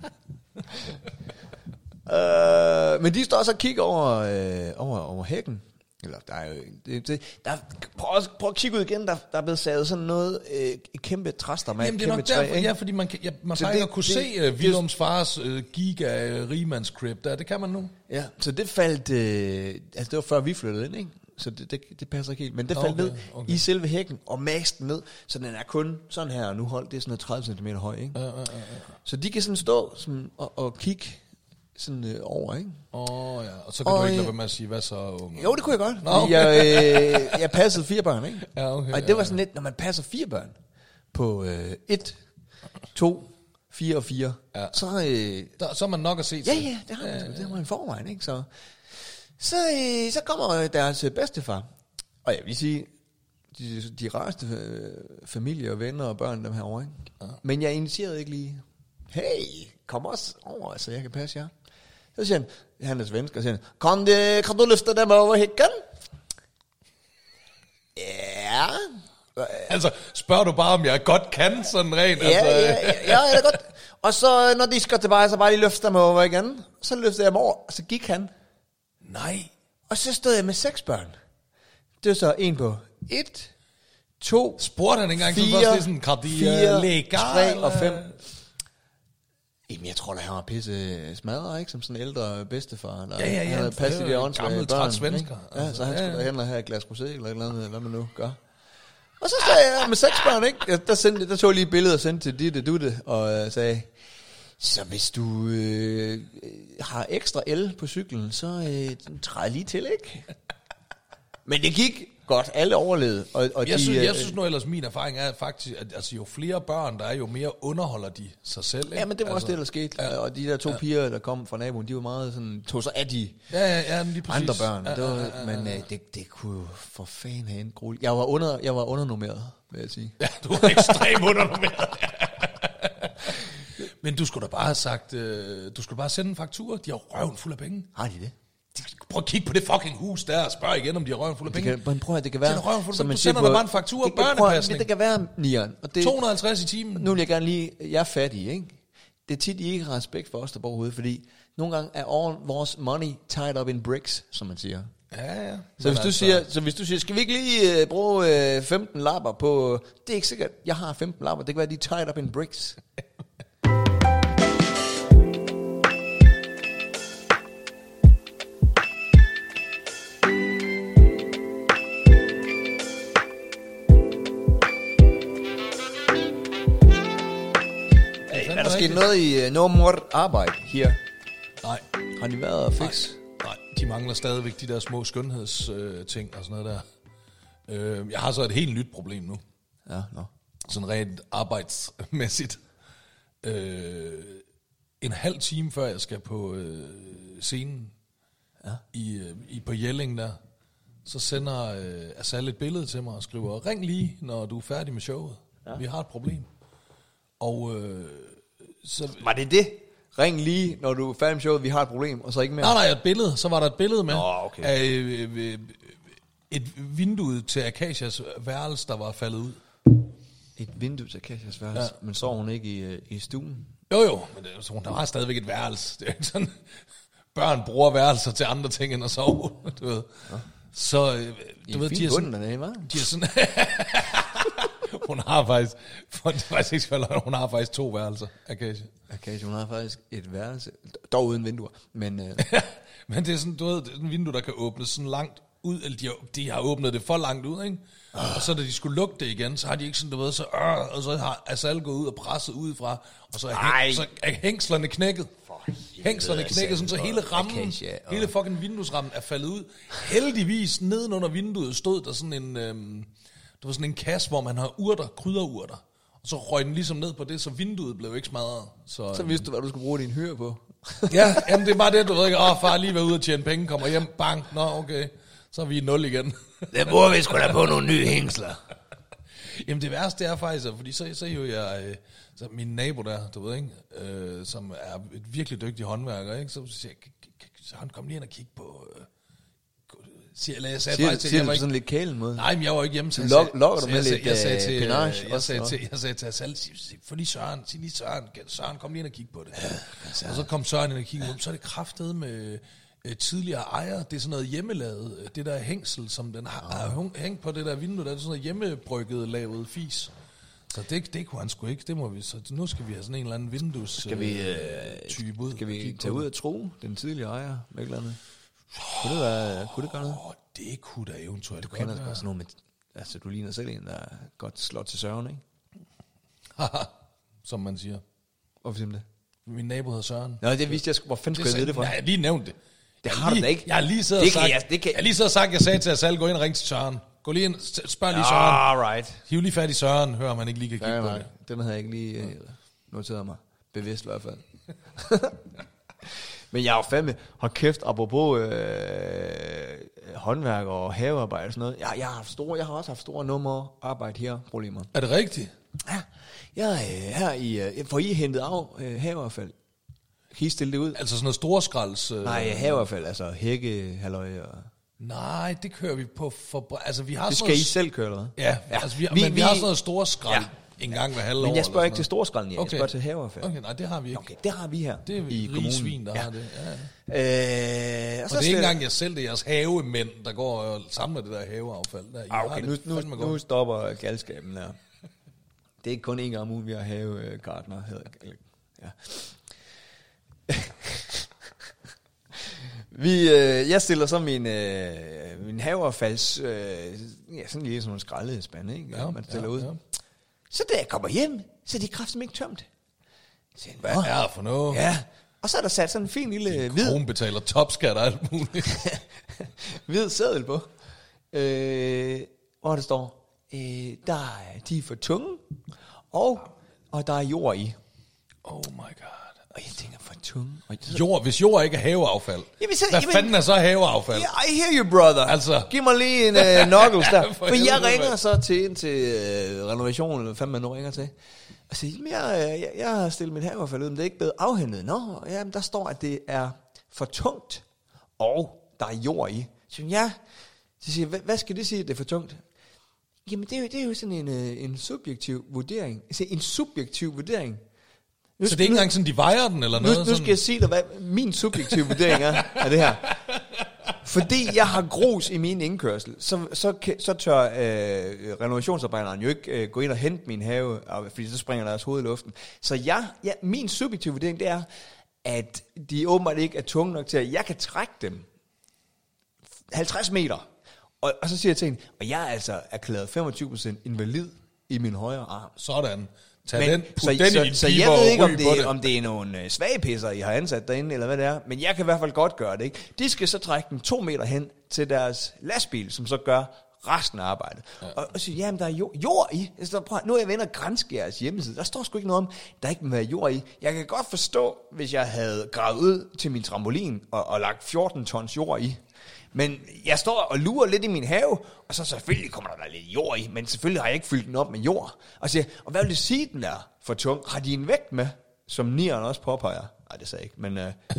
Men de står også og kigger over hækken. Eller der er jo... Prøv at kigge ud igen. Der er blevet savet sådan noget kæmpe træster med.
Jamen det er nok derfor, ja, fordi man plejer ikke at kunne se Willums fars giga rimandscrib der. Det kan man nu.
Ja, så det faldt... altså det var før vi flyttede ind, ikke? Så det passer ikke helt. Men det faldt ned i selve hækken og masten ned. Så den er kun sådan her. Nu holdt det er sådan 30 cm høj, ikke? Ja. Så de kan sådan stå sådan, og kigge sådan over, ikke?
Ja. Og så kan du ikke lade være med at sige, hvad så unge?
Jo, det kunne jeg godt.
Okay.
Jeg passede 4 børn, ikke?
Ja, okay.
Og det var sådan lidt, når man passer 4 børn på 1, 2, 4 og 4, så
er man nok at se til.
Ja, det har man. Det har man i forvejen, ikke? Så kommer deres bedstefar. Og jeg vil sige, de rareste familie og venner og børn, dem herovre, ikke? Ja. Men jeg initierede ikke lige, hey, kom også over, så jeg kan passe jer. Så siger han er svensk, og siger han, kan du løfte dem over hækken? Ja.
Altså, spørger du bare, om jeg godt kan sådan rent?
Ja, det er godt. Og så, når de skal tilbage, så bare lige løfter dem over igen. Så løftede jeg dem over, og så gik han.
Nej.
Og så stod jeg med 6 børn. Det var så en på 1, 2,
spurgte han engang,
4, 3 og 5. Jamen, jeg tror da, han var pisse smadret, ikke? Som sådan en ældre bedstefar.
Ja.
Han havde passet de åndssvage børn.
Svensker.
Ja, så han skulle derhen og have et glas rosé, eller et eller andet, hvad man nu gør. Og så sagde jeg med 6 børn, ikke? Der tog jeg lige et billede og sendte til Ditte Dutte, og sagde, så hvis du har ekstra el på cyklen, så træd lige til, ikke? Men det gik godt, alle overlevede. Og
jeg synes nu ellers, min erfaring er faktisk, at altså, jo flere børn der er, jo mere underholder de sig selv. Ikke?
Ja, men det var også det, der skete. Ja. Og de der 2 piger, der kom fra naboen, de var meget sådan, tog sig af de
lige præcis.
andre børn. Men det kunne for fanden have en gruel. Jeg var undernummeret, vil jeg sige.
Ja, du var ekstremt undernummeret. Men du skulle da bare have sagt, du skulle bare sende en faktura. De har røven fuld af penge.
Har de det?
Prøv at kigge på det fucking hus der, og spørg igen, om de har røven fuld af penge.
Det kan være...
Du sender der bare en faktura og børnepasning.
Det kan være, Nieren.
250 i timen.
Nu vil jeg gerne lige... Jeg er fattig, ikke? Det er tit, I ikke har respekt for os, der bor herude, fordi nogle gange er all vores money tied up in bricks, som man siger.
Ja.
Så hvis du siger, skal vi ikke lige bruge 15 lapper på... Det er ikke sikkert, jeg har 15 lapper. Det kan være, de er tied up in bricks. Er der sket noget i No More arbejde her?
Nej.
Har de været og fix?
Nej, de mangler stadigvæk de der små skønhedsting og sådan noget der. Jeg har så et helt nyt problem nu.
Ja,
Sådan rent arbejdsmæssigt. En halv time før jeg skal på scenen på Jelling der, så sender Asal et billede til mig og skriver, ring lige, når du er færdig med showet. Ja. Vi har et problem. Og så...
Var det? Ring lige, når du er færdig med showet, vi har et problem, og så ikke mere?
Nej, et billede. Så var der et billede med
okay.
af et vindue til Akasias værelse, der var faldet ud.
Et vindue til Akasias værelse? Ja. Men så hun ikke i stuen?
Jo, men der var stadigvæk et værelse. Det er ikke sådan, børn bruger værelser til andre ting end at sove, du ved. Ja. Så, du ved, de er sådan... Hun har faktisk 2 værelser, Akasia.
Akasia, hun har faktisk et værelse, dog uden vinduer, men...
Men det er sådan, du ved, det er en vindue, der kan åbnes sådan langt ud, eller de har åbnet det for langt ud, ikke? Og så da de skulle lukke det igen, så har de ikke sådan, du ved, og så har Asal gået ud og presset udefra, og så er hængslerne knækket. Hængslerne knækket, sådan, så hele rammen, hele fucking vinduesrammen er faldet ud. Heldigvis, nedenunder vinduet stod der sådan en... Det var sådan en kasse, hvor man har krydderurter. Og så røg den ligesom ned på det, så vinduet blev ikke smadret. Så
vidste du, hvad du skulle bruge din hyre på.
Ja, jamen det er bare det, du ved ikke. Far lige været ude og tjene penge, kommer hjem, bang. Nå, okay. Så er vi i 0 igen.
Det burde vi sgu da på nogle nye hængsler.
Jamen det værste er faktisk, fordi så jo jeg... Så min nabo der, du ved ikke, som er et virkelig dygtig håndværker, ikke? Så siger jeg, så han kom lige ind og kigge på...
Siger du på sådan lidt kælen måde?
Nej, men jeg var ikke hjemme.
Lokker du med lidt penage?
Jeg sagde til Asal, få lige Søren, sig lige Søren, kom lige ind og kigge på det. Ja, og så kom Søren ind og kiggede, så er det kraftedet med tidligere ejer. Det er sådan noget hjemmelavet, det der hængsel, som den har hængt på det der vindue, der er sådan noget hjemmebrygget lavet fis. Så det kunne han sgu ikke, det må vi. Så nu skal vi have sådan en eller anden vindues type ud.
Skal vi tage ud og tro den tidligere ejer med et eller andet? Kunne det gøre noget?
Det kunne da eventuelt.
Du kender godt sådan noget med... Altså, du ligner selv en, der er godt slået til Søren, ikke?
Som man siger.
Hvorfor siger det?
Min nabo hedder Søren.
Nå, det vidste jeg sgu. Hvor fanden skulle jeg vide det for?
Jeg har lige nævnt det.
Det har du da ikke.
Jeg har lige siddet og sagt, jeg sagde til Asal, gå ind og ring til Søren. Gå lige ind, spørg lige Søren.
Alright.
Hiv lige fat i Søren, hør om han ikke lige kan kigge på det.
Den havde jeg ikke lige noteret mig. Bevidst i hvert fald. Men jeg er jo fandme, hold kæft, apropos håndværk og havearbejde og sådan noget. Jeg har også haft store numre arbejde her, problemer.
Er det rigtigt?
Ja, jeg er her i... Får I hentet af haveaffald? Kan I stille det ud?
Altså sådan noget storskralds...
Nej, haveaffald, altså hække, halløj og...
Nej, det kører vi på altså vi har
Det
sådan
skal
noget,
I selv køre, eller hvad?
Ja, altså vi har sådan noget storskrald en gang hver halvår.
Men jeg spørger ikke til
til
storskralden, jeg spørger til haveaffald.
Okay, nej, det har vi ikke.
Okay, det har vi her
Det er
i
rige
kommunen.
svin, der har det. Ja.
Og
Og det er ikke engang jeg selv, det er jeres havemænd, der går og samler det der haveaffald. Der.
Okay, nu stopper galskaben der. Det er ikke kun en gang om ugen, vi har havegartner. Ja. Jeg stiller så min haveaffalds, sådan lige sådan en skraldespande, ikke?
Ja,
man stiller ud.
Ja.
Så da jeg kommer hjem, så er de kraftigt ikke tømt.
Hvad er for noget?
Ja, og så er der sat sådan en fin lille hvid...
Kron betaler topskat og alt muligt.
hvid seddel på, hvor det står, de er for tunge, og der er jord i.
Oh my god.
Og jeg tænker, for tunge.
Hvis jord ikke er haveaffald,
hvad
fanden er så haveaffald?
Yeah, I hear you, brother.
Altså.
Giv mig lige en knuckles der.
For
For jeg
helvede,
ringer så til renovation, eller fanden man nu ringer til. Og siger, jeg har stillet mit haveaffald ud, men det er ikke blevet afhentet. Nå, jamen, der står, at det er for tungt, og der er jord i. Så siger jeg, hvad skal det sige, at det er for tungt? Jamen, det er jo sådan en subjektiv vurdering. Altså, en subjektiv vurdering.
Så det er ikke engang sådan, de vejer den, eller noget?
Nu skal jeg sige dig, hvad min subjektive vurdering er af det her. Fordi jeg har grus i min indkørsel, så tør renovationsarbejderen jo ikke gå ind og hente min have, fordi så springer deres hoved i luften. Så min subjektive vurdering, det er, at de åbenbart ikke er tunge nok til, at jeg kan trække dem 50 meter. Og så siger jeg til hende, og jeg er altså erklæret 25% invalid i min højre arm.
Sådan.
Så jeg ved ikke, om det er nogle svage pisser, I har ansat derinde, eller hvad det er. Men jeg kan i hvert fald godt gøre det, ikke? De skal så trække den 2 meter hen til deres lastbil, som så gør resten af arbejdet. Ja. Og siger, jamen der er jord i. Nu er jeg ved at grænske jeres hjemmeside. Der står sgu ikke noget om, der ikke må være jord i. Jeg kan godt forstå, hvis jeg havde gravet ud til min trampolin og lagt 14 tons jord i. Men jeg står og lurer lidt i min have, og så selvfølgelig kommer der lidt jord i, men selvfølgelig har jeg ikke fyldt den op med jord. Og siger, og hvad vil det sige, den er for tung? Har de en vægt med, som nieren også påpeger? Nej, det sagde jeg ikke, men...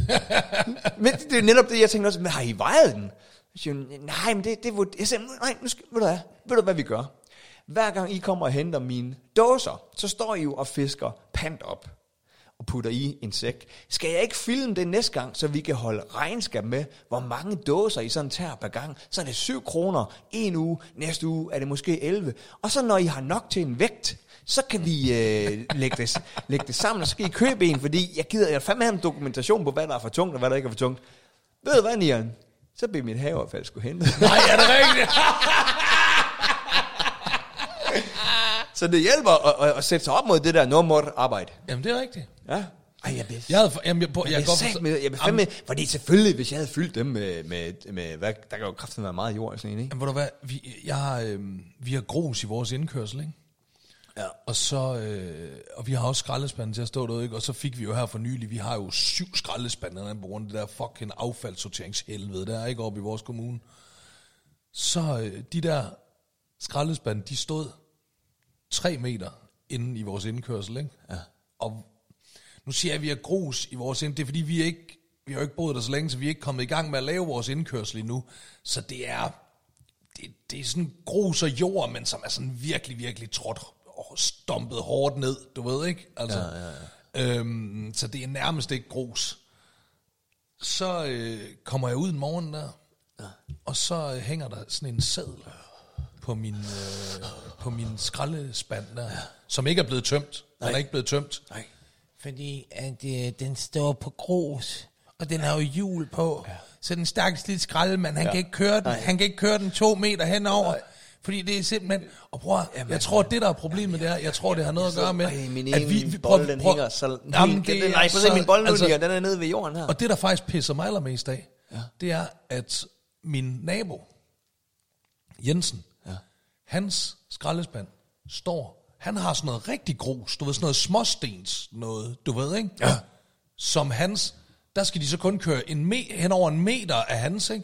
men det er netop det, jeg tænkte også, men har I vejet den? Jeg siger, nej, men jeg siger, nej, ved du hvad vi gør? Hver gang I kommer og henter mine dåser, så står I jo og fisker pant op og putter i en sæk. Skal jeg ikke filme det næste gang, så vi kan holde regnskab med, hvor mange dåser I sådan tager per gang? Så er det 7 kroner en uge, næste uge er det måske 11. Og så når I har nok til en vægt, så kan vi lægge det sammen, og så skal I købe en, fordi jeg fandme have en dokumentation på, hvad der er for tungt, og hvad der ikke er for tungt. Ved du hvad, Nian? Så bliver mit haveaffald sgu hentet.
Nej, er det rigtigt?
Så det hjælper at sætte sig op mod det der no-more arbejde.
Jamen, det er rigtigt.
Ja. Ej, fordi selvfølgelig, hvis jeg havde fyldt dem med hvad, der kan jo kraftigt være meget jord i sådan en, ikke?
Jamen, ved du hvad, vi har grus i vores indkørsel, ikke?
Ja.
Og så, og vi har også skraldespanden til at stå derude, ikke? Og så fik vi jo her for nylig, vi har jo 7 skraldespande, på grund af det der fucking affaldssorteringshelvede, der er ikke oppe i vores kommune. Så de der skraldespande, de stod 3 meter inde i vores indkørsel, ikke?
Ja.
Og nu siger jeg, at vi har grus i vores indkørsel, det er fordi, vi har jo ikke boet der så længe, så vi er ikke kommet i gang med at lave vores indkørsel endnu. Så det er sådan grus og jord, men som er sådan virkelig, virkelig trådt og stompet hårdt ned, du ved ikke? Altså, ja. Så det er nærmest ikke grus. Så kommer jeg ud en morgen der, og så hænger der sådan en seddel på min skraldespand der, som ikke er blevet tømt. Den er ikke blevet tømt.
Nej.
Fordi at den står på grus, og den har jo hjul på, så den stakkels lille skraldemand, han kan ikke køre den. Han kan ikke køre den 2 meter henover. Nej. Fordi det er simpelthen... Og bror, jeg tror, det der er problemet, det er, jeg tror, det har noget at gøre med...
Min ene bold, den hænger så... Min bold nu ligger, den er nede ved jorden her.
Og det, der faktisk pisser mig allermest af, det er, at min nabo, Jensen, hans skraldespand står... Han har sådan noget rigtig grus, du ved, sådan noget småstens noget, du ved, ikke?
Ja.
Som hans... Der skal de så kun køre hen over 1 meter af hans, ikke?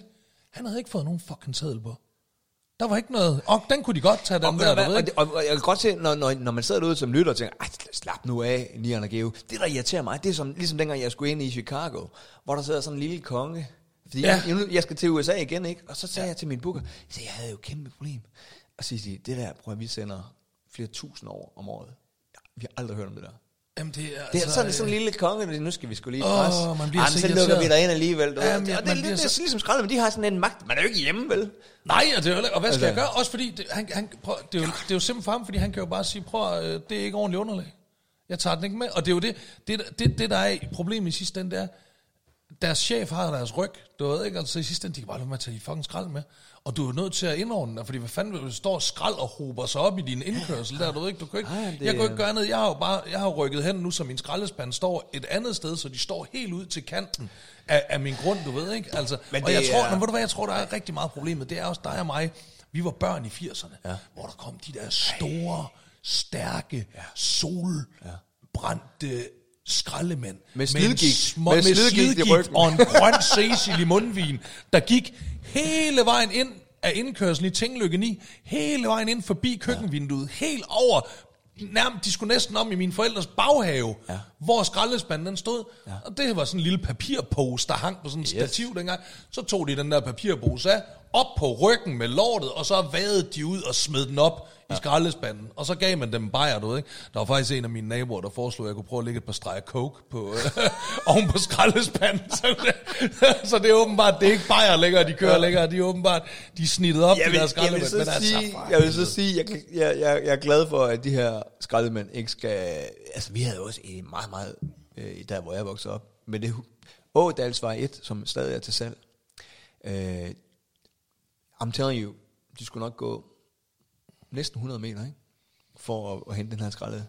Han havde ikke fået nogen fucking seddel på. Der var ikke noget. Og den kunne de godt tage, den der, du ved ikke?
Og jeg kan godt se, når man sidder derude som lytter og tænker, slap nu af, Nian og Geo. Det, der irriterer mig, det er som, ligesom dengang, jeg skulle ind i Chicago, hvor der sidder sådan en lille konge. Fordi jeg skal til USA igen, ikke? Og så sagde jeg til min booker, jeg havde jo et kæmpe problem. Og så siger de, det der, prøv at vi sender flere tusind år om året. Vi har aldrig hørt om det der.
Jamen, det
er sådan en lille konge, nu skal vi sgu lige presse.
Man bliver
så lukker vi dig ind alligevel.
Ja,
det er ligesom skraldet, men de har sådan en magt. Man er jo ikke hjemme, vel?
Nej, og hvad skal jeg gøre? Også fordi, det er jo simpelthen for ham, fordi han kan jo bare sige, prøv, det er ikke ordentligt underlag. Jeg tager den ikke med. Og det er jo det der er problemet i sidste ende, det er, deres chef har deres ryg, du ved ikke, altså i sidste ende, de kan bare lade med at tage de fucking skrald med. Og du er nødt til at indordne dig, fordi hvad fanden, du står skrald og hober sig op i din indkørsel der, du ved ikke, du kan ikke, jeg kan ikke gøre andet, jeg har rykket hen nu, så min skraldespand står et andet sted, så de står helt ud til kanten af min grund, du ved ikke, altså, og jeg tror, der er rigtig meget problemet, det er også dig og mig, vi var børn i 80'erne, hvor der kom de der store, stærke, solbrændte skraldemænd
med slidgigt
og en grøn Cecil i mundvin, der gik hele vejen ind af indkørslen i Tinglykke 9, hele vejen ind forbi køkkenvinduet, helt over, nærmest, de skulle næsten om i mine forældres baghave, hvor skraldespanden den stod, og det var sådan en lille papirpose, der hang på sådan en stativ dengang, så tog de den der papirpose af, op på ryggen med lortet, og så vadede de ud og smed den op i skraldespanden, og så gav man dem bajer, du ved ikke. Der var faktisk en af mine naboer, der foreslog, at jeg kunne prøve at lægge et par streger coke på, oven på skraldespanden. Så det er åbenbart, det er ikke bajer længere, de kører længere, de er åbenbart, de er snittet op til deres skraldespand.
Jeg vil så sige, jeg er glad for, at de her skraldemænd ikke skal, altså vi havde jo også meget, meget, der hvor jeg voksede op, men det Ådalsvej 1, som stadig er til salg. I'm telling you, de skulle nok gå næsten 100 meter, ikke? For at hente den her skralde.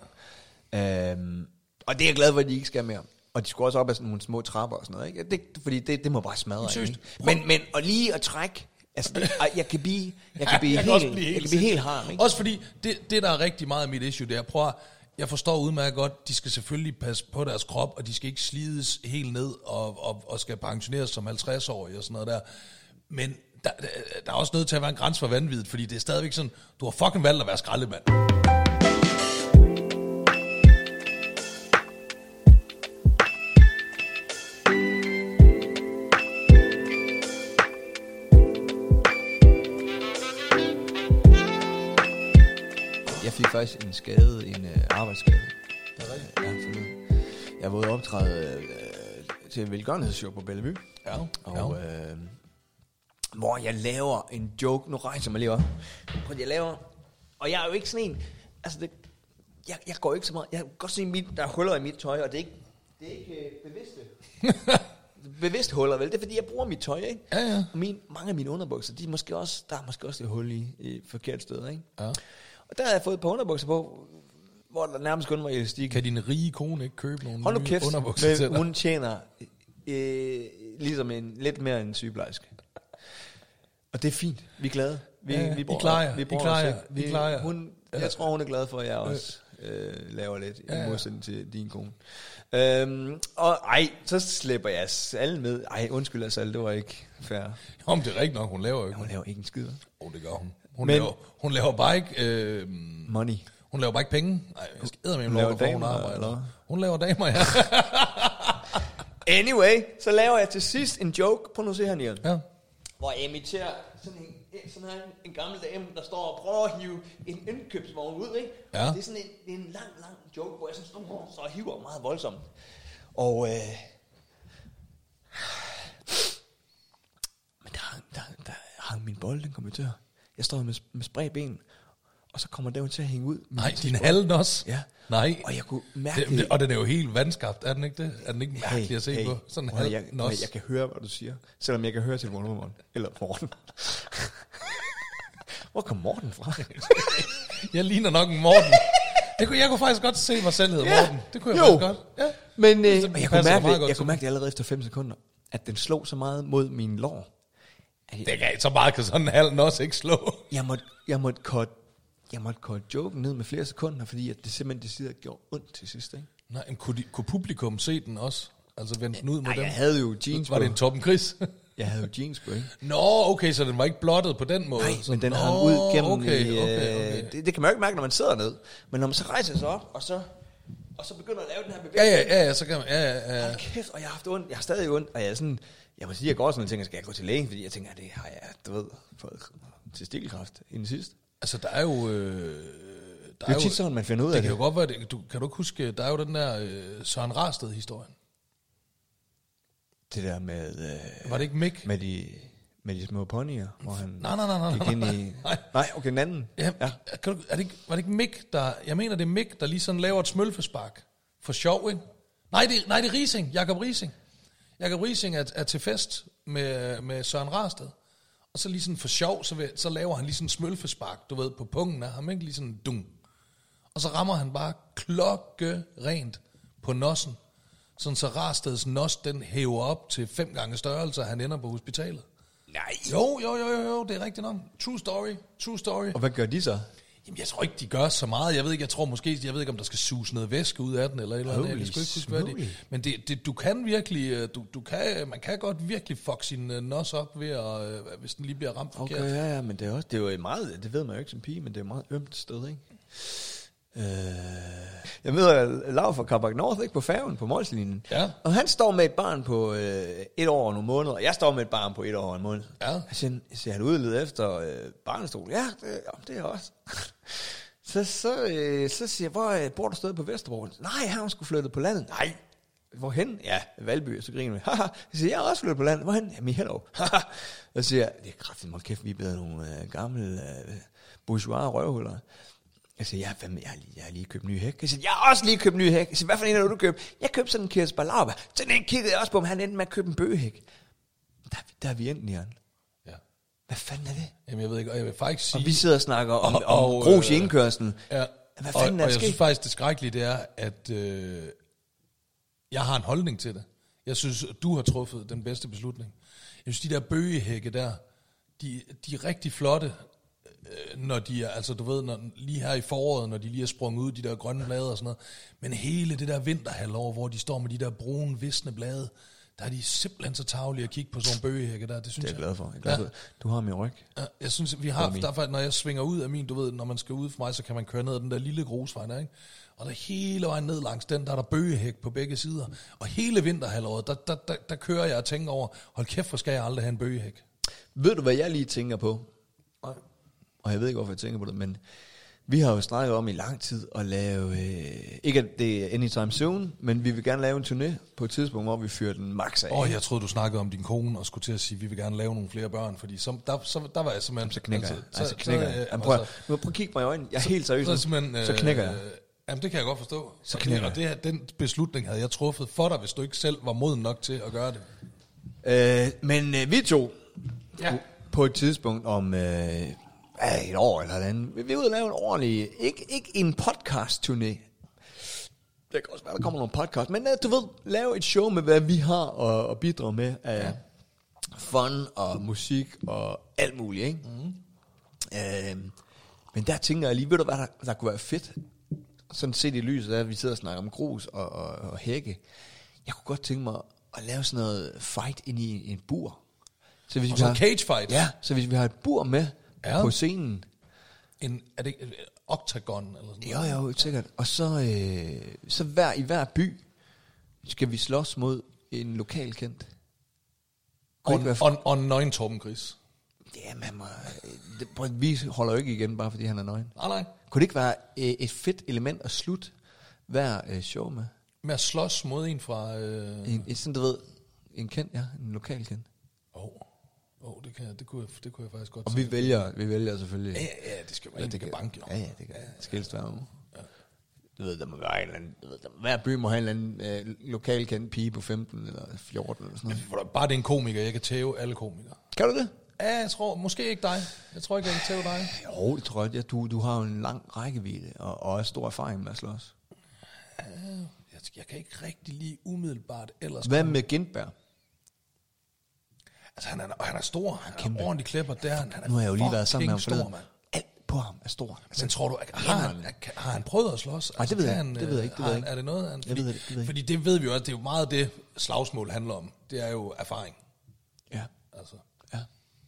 Og det er jeg glad for, at de ikke skal mere. Og de skulle også op af sådan nogle små trapper og sådan noget, ikke? Fordi det må bare smadre. Ikke? Men og lige at trække, altså jeg kan blive helt harm, ikke?
Også fordi det der er rigtig meget af mit issue, det er, jeg forstår udmærket godt, de skal selvfølgelig passe på deres krop, og de skal ikke slides helt ned og skal pensioneres som 50-årige og sådan noget der. Men der er også nødt til at være en grænse for vanvittigt, fordi det er stadigvæk sådan, du har fucking valgt at være skraldemand.
Jeg fik faktisk en skade, en arbejdsskade. Det er rigtigt. Ja, forleden. Jeg var ude optræde til et velgørenhedsshow på Bellevue.
Ja.
Og hvor jeg laver en joke. Nu rejser mig lige op. Jeg laver, og jeg er jo ikke sådan en, altså jeg går ikke så meget, jeg kan godt se, der er huller i mit tøj, og det er ikke bevidste huller, vel? Det er fordi, jeg bruger mit tøj, ikke?
Ja.
Og mange af mine underbukser, der er måske også et hul i forkert sted, ikke?
Ja.
Og der har jeg fået et par underbukser på, hvor der nærmest kun var elastik.
Kan din rige kone ikke købe nogle
Hold nu kæft,
underbukser til dig?
Hun tjener ligesom lidt mere end en sygeplejerske. Og det er fint. Vi er glade. Vi klarer jer. Jeg tror, hun er glad for, at jeg også laver lidt i modsætning til din kone. Så slipper jeg alle med. Undskyld altså, det var ikke fair.
Jo, men det er rigtigt nok, hun laver jo ikke.
Hun laver ikke en skid.
Det gør hun. Hun laver bare ikke...
money.
Hun laver bare ikke penge. Nej, jeg skal eddermame lov, hvorfor hun arbejder. Hun laver damer, ja.
Anyway, så laver jeg til sidst en joke. Prøv nu at se her, Nian.
Ja.
Hvor jeg imiterer sådan en gammel dame, der står og prøver at hive en indkøbsvogn ud, ikke?
Ja.
Det er sådan en lang joke, hvor jeg sådan står så hiver meget voldsomt. Og men der hang min bold, den kom jo til. Jeg står med spredt ben, og så kommer den jo til at hænge ud.
Nej, din halen også?
Ja.
Nej.
Og jeg kunne mærke det.
Og den er jo helt vandskabt, er den ikke det? Er den ikke mærkelig at se på? Sådan
jeg kan høre, hvad du siger. Selvom jeg kan høre telefonnummeren. Eller Morten. Hvor kom Morten fra?
Jeg ligner nok en Morten. Jeg kunne faktisk godt se mig selv hedder Morten. Det kunne jeg faktisk godt. Ja.
Men jeg kunne mærke det allerede efter 5 sekunder, at den slog så meget mod min lår.
Det kan så meget kan sådan en halen også ikke slå.
Jeg måtte korte joken ned med flere sekunder, fordi at det simpelthen decideret gjorde ondt til sidst, ikke?
Nej, men kunne publikum se den også? Altså vende den ud mod dem?
Jeg havde jo jeans
Var det en Torben Chris?
Jeg havde jo jeans på, ikke?
Nå, okay, så den var ikke blottet på den måde.
Nej,
så,
men den hang ud gennem
okay.
Det kan man jo ikke mærke, når man sidder ned. Men når man så rejser sig op, og så begynder at lave den her bevægelse.
Ja, så kan man, ja.
Hold kæft, og jeg har haft ondt. Jeg har stadig ondt, og jeg er sådan... Jeg må sige, jeg går sådan og tænker, skal jeg gå til lægen? Fordi jeg tænker, det har jeg, du ved, fået til stilkræft inden sidst.
Altså, der er jo...
Det er jo tit sådan, man finder ud af det.
Det kan jo godt være, kan du ikke huske, der er jo den der Søren Rasted-historien.
Det der med...
Var det ikke Mick?
Med de små ponyer, hvor han
Nej.
gik ind i... Nej, okay, den anden.
Ja. Var det ikke Mick, der... Jeg mener, det er Mick, der lige sådan laver et smølfespark. For sjov, ikke? Nej, det er Riising. Jakob Riising. Jakob Riising er til fest med Søren Rasted. Og så lige sådan for sjov, så laver han lige sådan en smølfespark, du ved, på pungen af ham, ikke? Lige sådan dung. Og så rammer han bare klokkerent på nossen. Sådan så Rasteds nos, den hæver op til 5 gange størrelse, og han ender på hospitalet.
Nej.
Jo, det er rigtigt nok. True story.
Og hvad gør de så?
Jamen, jeg tror ikke, de gør så meget. Jeg ved ikke, om der skal suge noget væske ud af den, eller et eller andet. Jeg skal ikke huske, hvad det. Men du kan virkelig, man kan godt virkelig fuck sin nos op ved at, hvis den lige bliver ramt forkert.
Okay, ja, men det er jo meget, det ved man jo ikke som pige, men det er et meget ømt sted, ikke? Jeg møder Lav fra Carbac North, ikke, på færgen på Molslinjen.
Ja.
Og han står med et barn på 1 år og nogle måneder, og jeg står med et barn på 1 år og en måned.
Ja.
Jeg siger han udledet efter barnestol. Ja, det er også. Så siger jeg, hvor bor du stadig på Vesterbro? Nej, han har sgu flyttet på landet. Nej. Hvorhen? Ja, Valby. Så griner vi. Jeg siger, jeg har også flyttet på landet. Hvorhen? Jamen i Hellerup. Så siger jeg, det er kraftigt, hold kæft, vi er blevet nogle gamle bourgeois røvhuller. Jeg siger, jeg har lige købt en ny hæk. Jeg siger, jeg har også lige købt en ny hæk. Jeg siger, hvad for en har du købt? Jeg købte sådan en Kirsebær Lauber. Så den kiggede jeg også på, om han endte med at købe en bøgehæk. Der er vi enten, Jørgen.
Ja.
Hvad fanden er det?
Jamen, jeg ved ikke, og jeg vil faktisk sige...
Og vi sidder og snakker om grus i indkørslen.
Ja.
Hvad fanden er
og
det
jeg synes faktisk, det skrækkelige det er, at jeg har en holdning til det. Jeg synes, du har truffet den bedste beslutning. Jeg synes, de der bøgehække der, de er rigtig flotte, når de er, altså du ved, lige her i foråret, når de lige er sprunget ud, de der grønne blade og sådan noget. Men hele det der vinterhalvår, hvor de står med de der brune, visne blade, der er de simpelthen så tarvelige at kigge på sådan nogle bøgehække der. Det synes
jeg er glad for. Du har min ryg.
Ja, jeg synes, vi har, derfor, når jeg svinger ud af min, du ved, når man skal ud for mig, så kan man køre ned ad den der lille grusvej der, ikke? Og der hele vejen ned langs den, der er der bøgehæk på begge sider. Og hele vinterhalvåret, der kører jeg og tænker over, hold kæft, hvor skal jeg aldrig have en bøgehæk.
Ved du, hvad jeg lige tænker på? Og jeg ved ikke, hvorfor jeg tænker på det, men vi har jo snakket om i lang tid at lave, ikke at det er anytime soon, men vi vil gerne lave en turné på et tidspunkt, hvor vi fyrer den max af.
Jeg troede, du snakkede om din kone og skulle til at sige, at vi vil gerne lave nogle flere børn, fordi der var jeg simpelthen...
Så knækker jeg. Så knækker jeg. Prøv at kigge mig i øjnene. Jeg er helt seriøs.
Så
knækker jeg.
Jamen, det kan jeg godt forstå.
Så knækker
jeg. Og den beslutning havde jeg truffet for dig, hvis du ikke selv var moden nok til at gøre
det. Men vi to, på et tidspunkt om... et år eller andet. Vi vil ud og lave en ordentlig, ikke en podcast-turné. Det kan også være, der kommer nogle podcast, men du ved, lave et show med, hvad vi har at bidrage med af fun og musik og alt muligt, ikke? Men der tænker jeg lige, ved du hvad, der kunne være fedt? Sådan set i lyset af, at vi sidder og snakker om grus og hække. Jeg kunne godt tænke mig at lave sådan noget fight ind i en bur.
Så hvis vi har cage fight?
Ja, så hvis vi har et bur med på scenen.
Er det en octagon eller sådan noget?
Jo, sikkert. Og så i hver by skal vi slås mod en lokalkendt.
Og nøgen Torben Chris.
Ja, vi holder jo ikke igen, bare fordi han er nøgen.
Nej.
Kunne det ikke være et fedt element at slutte hver show med?
Med at slås mod en fra...
sådan, du ved, en kendt, en lokalkendt.
Det kunne jeg faktisk godt.
Og vi vælger selvfølgelig.
Ja, det skal være, det kan banke jo.
Ja, det kan. Det skal helst være jo. Ja. Du ved, der må være en eller anden, hver by må have en eller anden lokalkendt pige på 15 eller 14 eller sådan noget.
Bare det er en komiker, jeg kan tæve alle komikere.
Kan du det?
Ja, jeg tror, måske ikke dig. Jeg tror ikke, jeg kan tæve dig.
Jo, det tror jeg. Du har jo en lang rækkevidde og stor erfaring med at slås.
Jeg kan ikke rigtig lige umiddelbart ellers.
Hvad med Gindberg?
Altså, han er stor. Han er ordentlig klipper der.
Nu har jeg jo lige været sammen med ham
forleden.
Alt på ham er stor.
Men tror du, har han prøvet at slås?
Nej, det ved jeg ikke.
Er det noget?
Jeg ved det.
Fordi det ved vi jo, at det er jo meget det slagsmål handler om. Det er jo erfaring.
Ja.
Altså.
Ja.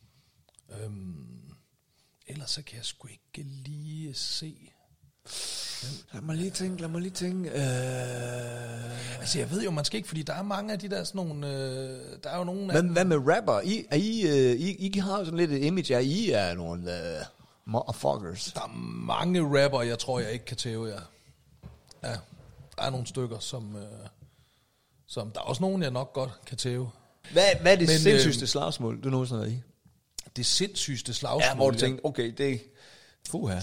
Ellers så kan jeg sgu ikke lige se.
Lad mig lige tænke.
Altså jeg ved jo, man skal ikke, fordi der er mange af de der sådan nogle, der er jo nogle af
Hvad med rapper? I har jo sådan lidt et image af, I er nogle motherfuckers.
der er mange rapper, jeg tror, jeg ikke kan tæve, ja. Ja, der er nogle stykker, som der er også nogen, jeg nok godt kan tæve.
Hvad er det sindssygste slagsmål, du nogensinde har været i?
Det sindssygste slagsmål.
Ja, hvor du tænkte, okay, det er... Fuha.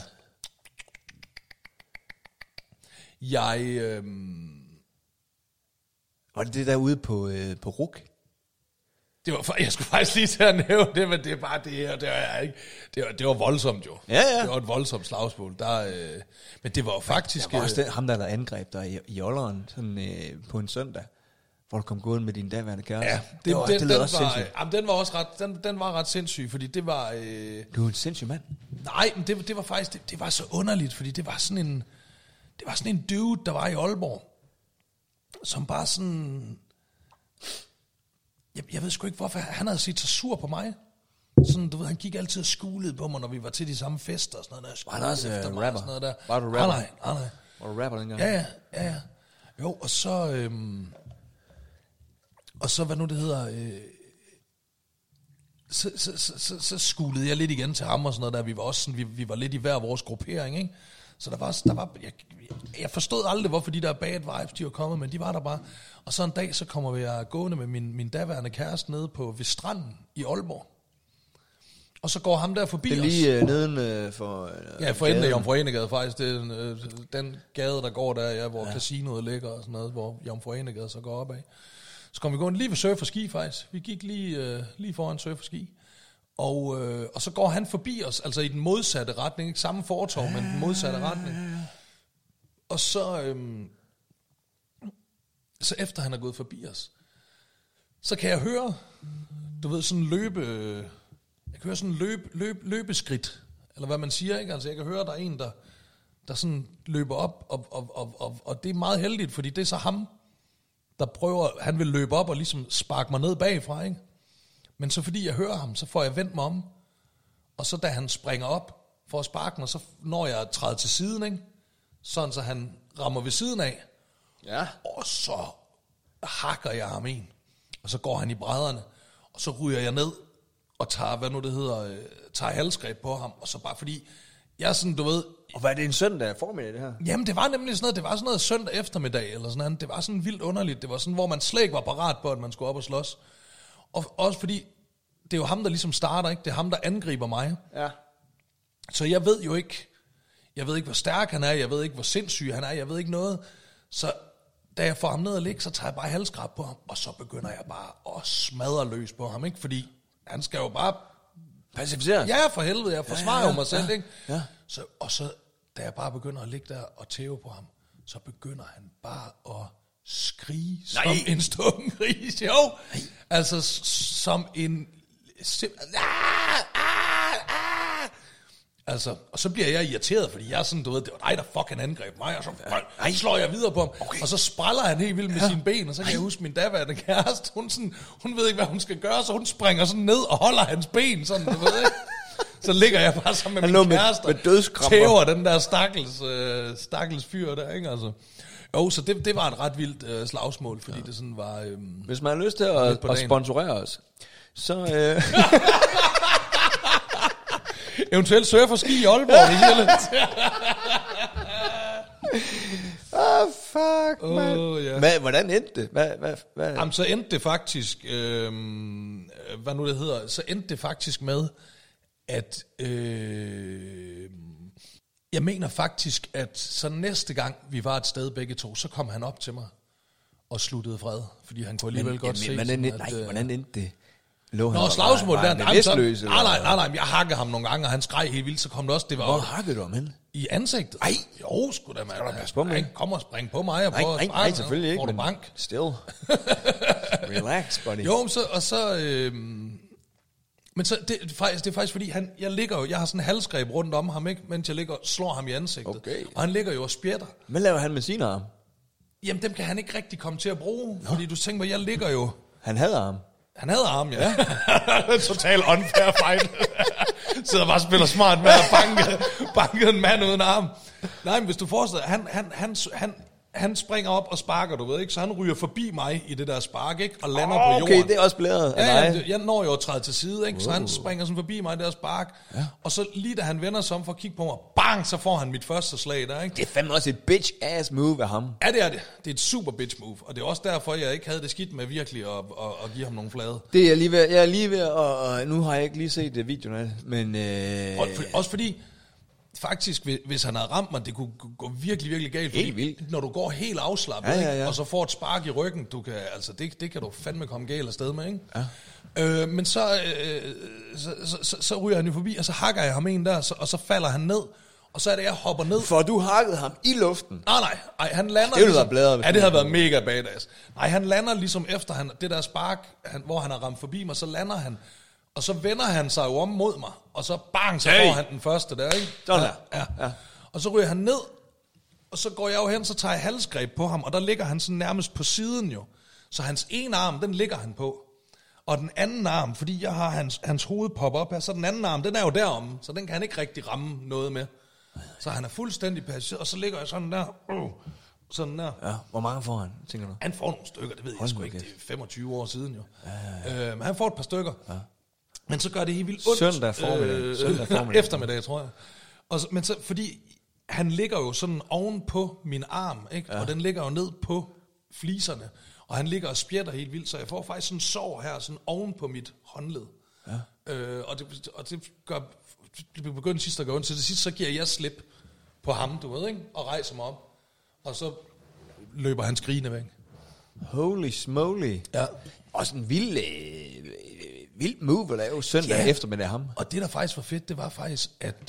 Var det derude på RUK?
Jeg skulle faktisk lige til at nævne det, men det er bare det her, det var ikke. Det var voldsomt jo.
Ja.
Det var et voldsomt slagsmål. Men det var jo faktisk...
Der var også ham, der angreb dig i Olderen, sådan på en søndag, hvor du kom gående med din daværende kæreste.
Ja, den var også ret, den var ret sindssyg, fordi det var...
Du er en sindssyg mand.
Nej, men det var faktisk, det var så underligt, fordi det var sådan en dude, der var i Aalborg, som bare sådan... Jeg ved sgu ikke, hvorfor han havde set så sur på mig. Sådan, du ved, han gik altid og skulede på mig, når vi var til de samme fester og sådan noget der.
Var han også rapper?
Sådan noget der.
Var du rapper?
Nej.
Var du rapper dengang?
Ja. Jo, og så... og så, hvad nu det hedder... Så skulede jeg lidt igen til ham og sådan noget der. Vi var også sådan, vi var lidt i hver vores gruppering, ikke? Så der var jeg forstod aldrig, hvorfor de der bad vibes, de var kommet, men de var der bare. Og så en dag, så kommer jeg gående med min daværende kæreste nede ved stranden i Aalborg. Og så går ham der forbi os.
Det er lige neden for...
Ja, for enden af Jomfru Enegade faktisk. Det er den gade, der går der, ja, hvor casinoet ligger og sådan noget, hvor Jomfru Enegade så går opad. Så kom vi gående lige ved Surf og Ski faktisk. Vi gik lige foran Surf og Ski. Og så går han forbi os, altså i den modsatte retning, ikke samme fortov, men den modsatte retning. Og så efter han er gået forbi os, så kan jeg høre, du ved, sådan løbeskridt, eller hvad man siger, ikke? Altså jeg kan høre, der er en, der sådan løber op, og det er meget heldigt, fordi det er så ham, der prøver, han vil løbe op og ligesom sparke mig ned bagfra, ikke? Men så fordi jeg hører ham, så får jeg vendt mig om. Og så da han springer op for at sparke mig, så når jeg træder til siden, ikke? Sådan så han rammer ved siden af.
Ja.
Og så hakker jeg ham en. Og så går han i brædderne. Og så ryger jeg ned og tager, tager halsgreb på ham. Og så bare fordi, jeg er sådan, du ved...
Og hvad er det en søndag formiddag, det her?
Jamen, det var nemlig sådan noget, det var sådan noget søndag eftermiddag, eller sådan noget. Det var sådan vildt underligt. Det var sådan, hvor man slet ikke var parat på, at man skulle op og slås. Og også fordi, det er jo ham, der ligesom starter, ikke? Det er ham, der angriber mig.
Ja.
Så jeg ved ikke, hvor stærk han er, jeg ved ikke, hvor sindssyg han er, jeg ved ikke noget. Så da jeg får ham ned og ligge, så tager jeg bare halsgrab på ham, og så begynder jeg bare at smadre løs på ham, ikke? Fordi han skal jo bare...
Pacificeres?
Ja, for helvede, jeg forsvarer jo mig selv, ikke?
Ja.
Så da jeg bare begynder at ligge der og tæve på ham, så begynder han bare at skrige som en stum gris, jo. Nej. Altså som en... Altså, og så bliver jeg irriteret, fordi jeg er sådan, du ved, det var dig, der fucking angreb mig, og så slår jeg videre på ham, okay. Og så spræller han helt vildt med sine ben, og så kan jeg huske min daværende kæreste, hun ved ikke, hvad hun skal gøre, så hun springer sådan ned og holder hans ben, sådan, du ved ikke? Så ligger jeg bare sammen med min kæreste,
med
tæver den der stakkels fyr der, ikke, altså. Jo, så det var et ret vildt slagsmål, fordi det sådan var...
Hvis man har lyst til at sponsorere os, så...
Eventuelt surf og ski i Aalborg, det hele.
Fuck, man. Yeah. Hvordan endte det? Hvad?
Jamen, så endte det faktisk... hvad nu det hedder? Så endte det faktisk med, at... jeg mener faktisk, at så næste gang, vi var et sted begge to, så kom han op til mig og sluttede fred. Fordi han kunne alligevel godt se...
Hvordan endte det?
Slagsmål der. Nej, jeg hakkede ham nogle gange, og han skreg helt vildt, så kom det også...
Hvor hakkede du ham hen?
I ansigtet.
Ej,
jo, sgu da, man.
Pas på mig.
Kom og spring på mig og prøv at sparke.
Nej, selvfølgelig ikke.
Får du bank?
Still. Relax, buddy.
Jo, men så det er faktisk fordi, jeg har sådan en halsgreb rundt om ham, ikke, mens jeg ligger og slår ham i ansigtet.
Okay.
Og han ligger jo og spjætter.
Hvad laver han med sine arme?
Jamen, dem kan han ikke rigtig komme til at bruge, fordi du tænker, jeg ligger jo...
Han hader ham.
Han havde arm, ja. Total unfair fight. Sidder bare og spiller smart med at banke en mand uden arm. Nej, men hvis du forestiller han springer op og sparker, du ved ikke, så han ryger forbi mig i det der spark, ikke, og lander på jorden.
Okay, det er også blæret af dig.
Jeg når jo at træde til side, ikke, så han springer sådan forbi mig i det der spark, og så lige da han vender sig om for at kigge på mig, bang, så får han mit første slag der, ikke.
Det er fandme også et bitch-ass move af ham.
Ja, det er det. Det er et super bitch move, og det er også derfor, jeg ikke havde det skidt med virkelig at give ham nogle flade.
Det er jeg er lige ved, og nu har jeg ikke lige set videoen af det, men...
Også fordi... Faktisk, hvis han havde ramt mig, det kunne gå virkelig, virkelig galt.
Helt vildt.
Når du går helt afslappet, ikke? Og så får et spark i ryggen, du kan, altså det kan du fandme komme galt afsted med, ikke? Ja. Men så ryger han jo forbi, og så hakker jeg ham en der, og så falder han ned, og så er det, jeg hopper ned.
For du hakkede ham i luften?
Nej, han lander...
Det ville være blæret.
Ja, det havde været mega badass. Nej, han lander ligesom efter det der spark, hvor han har ramt forbi mig, så lander han... Og så vender han sig jo om mod mig, og så bang, så får han den første der, ikke?
Sådan
der. Ja. Og så ryger han ned, og så går jeg jo hen, så tager jeg halsgreb på ham, og der ligger han sådan nærmest på siden jo. Så hans ene arm, den ligger han på. Og den anden arm, fordi jeg har hans hoved popper op her, så den anden arm, den er jo deromme, så den kan han ikke rigtig ramme noget med. Så han er fuldstændig passeret, og så ligger jeg sådan der, sådan der.
Ja, hvor mange får han, tænker du?
Han får nogle stykker, det ved jeg sgu ikke, det er 25 år siden jo. Men han får et par stykker. Ja. Men så gør det helt vildt ondt.
Søndag formiddag.
Eftermiddag, tror jeg. Men så, fordi han ligger jo sådan oven på min arm, ikke? Ja. Og den ligger jo ned på fliserne. Og han ligger og spjætter helt vildt, så jeg får faktisk sådan en sår her, sådan oven på mit håndled. Ja. Og det gør, det begynder sidst at gå ondt. Så til sidst, så giver jeg slip på ham, du ved, ikke? Og rejser mig op. Og så løber han skrigende væk.
Holy smoly.
Ja.
Også en vild move at lave søndag eftermiddag ham.
Og det, der faktisk var fedt, det var faktisk, at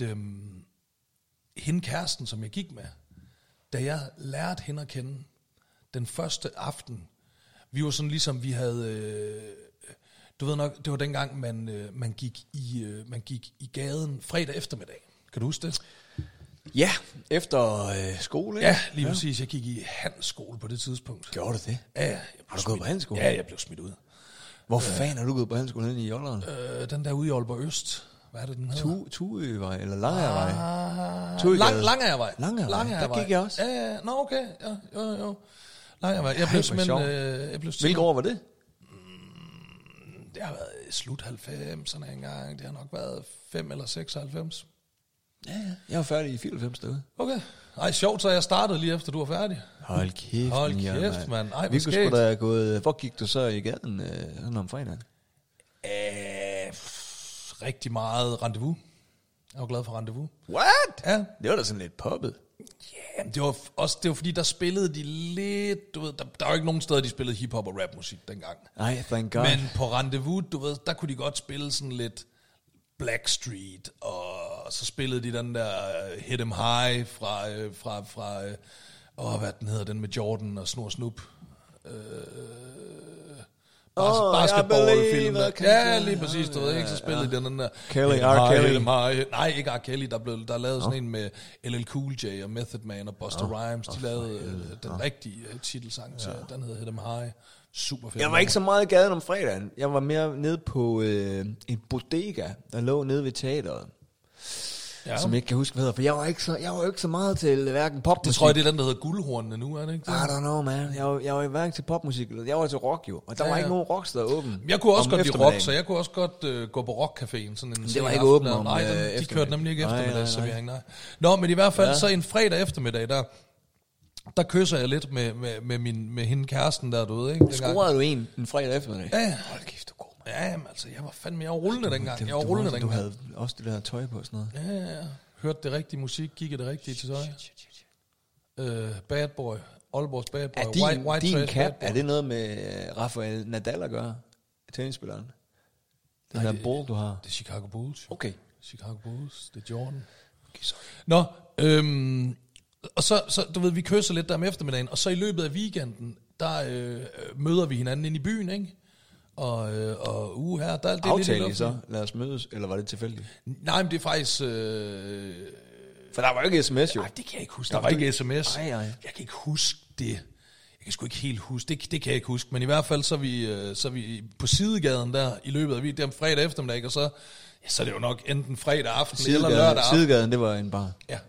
hende kæresten, som jeg gik med, da jeg lærte hende at kende den første aften, vi var sådan ligesom, vi havde... du ved nok, det var dengang, man gik i gaden fredag eftermiddag. Kan du huske det?
Ja, efter skole, ikke?
Ja, lige præcis. Jeg gik i handelsskole på det tidspunkt.
Gjorde du det?
Ja.
Har du gået på handelsskole?
Ja, jeg blev smidt ud.
Hvor fanden har du gået på handelsskole henne i Jolland?
Den der ude i Aalborg Øst. Hvad er det, den hedder?
Tuøvej, eller Langervej?
Langervej.
Langervej, der gik jeg også.
Ja, nå okay. Ja, jo. Langervej. Jeg blev simpelthen...
Hvilke år var det?
Det har været slut 90'erne engang. Det har nok været 5 eller 96.
Ja, jeg var færdig i 94 derude.
Okay. Ej, sjovt, så jeg startede lige efter, du var færdig.
Hold kæft,
mand. Ej,
vi skulle da have gået... Hvor gik du så i gaden om fredagen?
Rigtig meget Rendezvous. Jeg var glad for Rendezvous.
What?
Ja.
Det var da sådan lidt poppet.
Ja, det var fordi, der spillede de lidt... Du ved, der var jo ikke nogen steder, de spillede hiphop og rapmusik dengang.
Nej, thank God.
Men på Rendezvous, du ved, der kunne de godt spille sådan lidt Blackstreet, og så spillede de den der Hit 'em High fra hvad den hedder, den med Jordan og Snor Snoop. Basketballfilm. Ja, lige præcis, du ved ikke, så spillede de den der
Kelly, R. Kelly.
Nej, ikke R. Kelly, der lavede sådan en med LL Cool J og Method Man og Busta Rhymes. De lavede den rigtige titelsang til, den hedder Hit 'em High. Super fedt.
Jeg var ikke så meget i gaden om fredagen. Jeg var mere nede på en bodega, der lå nede ved teateret. Ja. Som jeg ikke kan huske, hvad hedder. For jeg var jo ikke så meget til hverken popmusik.
Det tror jeg, det er den, der hedder Guldhornene nu, er det ikke?
I don't know, man. Jeg var hverken til popmusik. Jeg var til rock, jo. Og der var ikke nogen rocksteder åben.
Jeg kunne også godt lide rock, så jeg kunne også godt gå på rockcaféen. Sådan en
det var ikke åben om
nej, de kørte nemlig ikke eftermiddagsservering. Nej. Nå, men i hvert fald så en fredag eftermiddag, der kysser jeg lidt med hende kæresten der, du ved, ikke?
Scorede du en fredag eftermiddag?
Ja.
Hold kæft, du god, man.
Ja, men altså, jeg var fandme, rullende dengang.
Du havde også det der tøj på og sådan noget.
Ja. Hørte det rigtige musik, gik det rigtige til tøj. Bad Boy, Aalborgs Bad Boy.
Er din cap, er det noget med Rafael Nadal at gøre? Tennisspilleren? Den der ball, du har?
Det er Chicago Bulls.
Okay.
Chicago Bulls, det er Jordan. Okay, nå, og så, du ved, vi kysser lidt der om eftermiddagen, og så i løbet af weekenden, der møder vi hinanden ind i byen, ikke? Og her, der er det
aftale lidt så? Lad os mødes, eller var det tilfældigt?
Nej, men det er faktisk...
For der var jo ikke sms, jo.
Nej, det kan jeg ikke huske. Der var ikke sms.
Nej.
Jeg kan ikke huske det. Jeg kan sgu ikke helt huske, det kan jeg ikke huske, men i hvert fald så er vi på sidegaden der i løbet af det fredag eftermiddag, og så er det jo nok enten fredag aften eller lørdag aften.
Sidegaden, det var en bar.
Ja.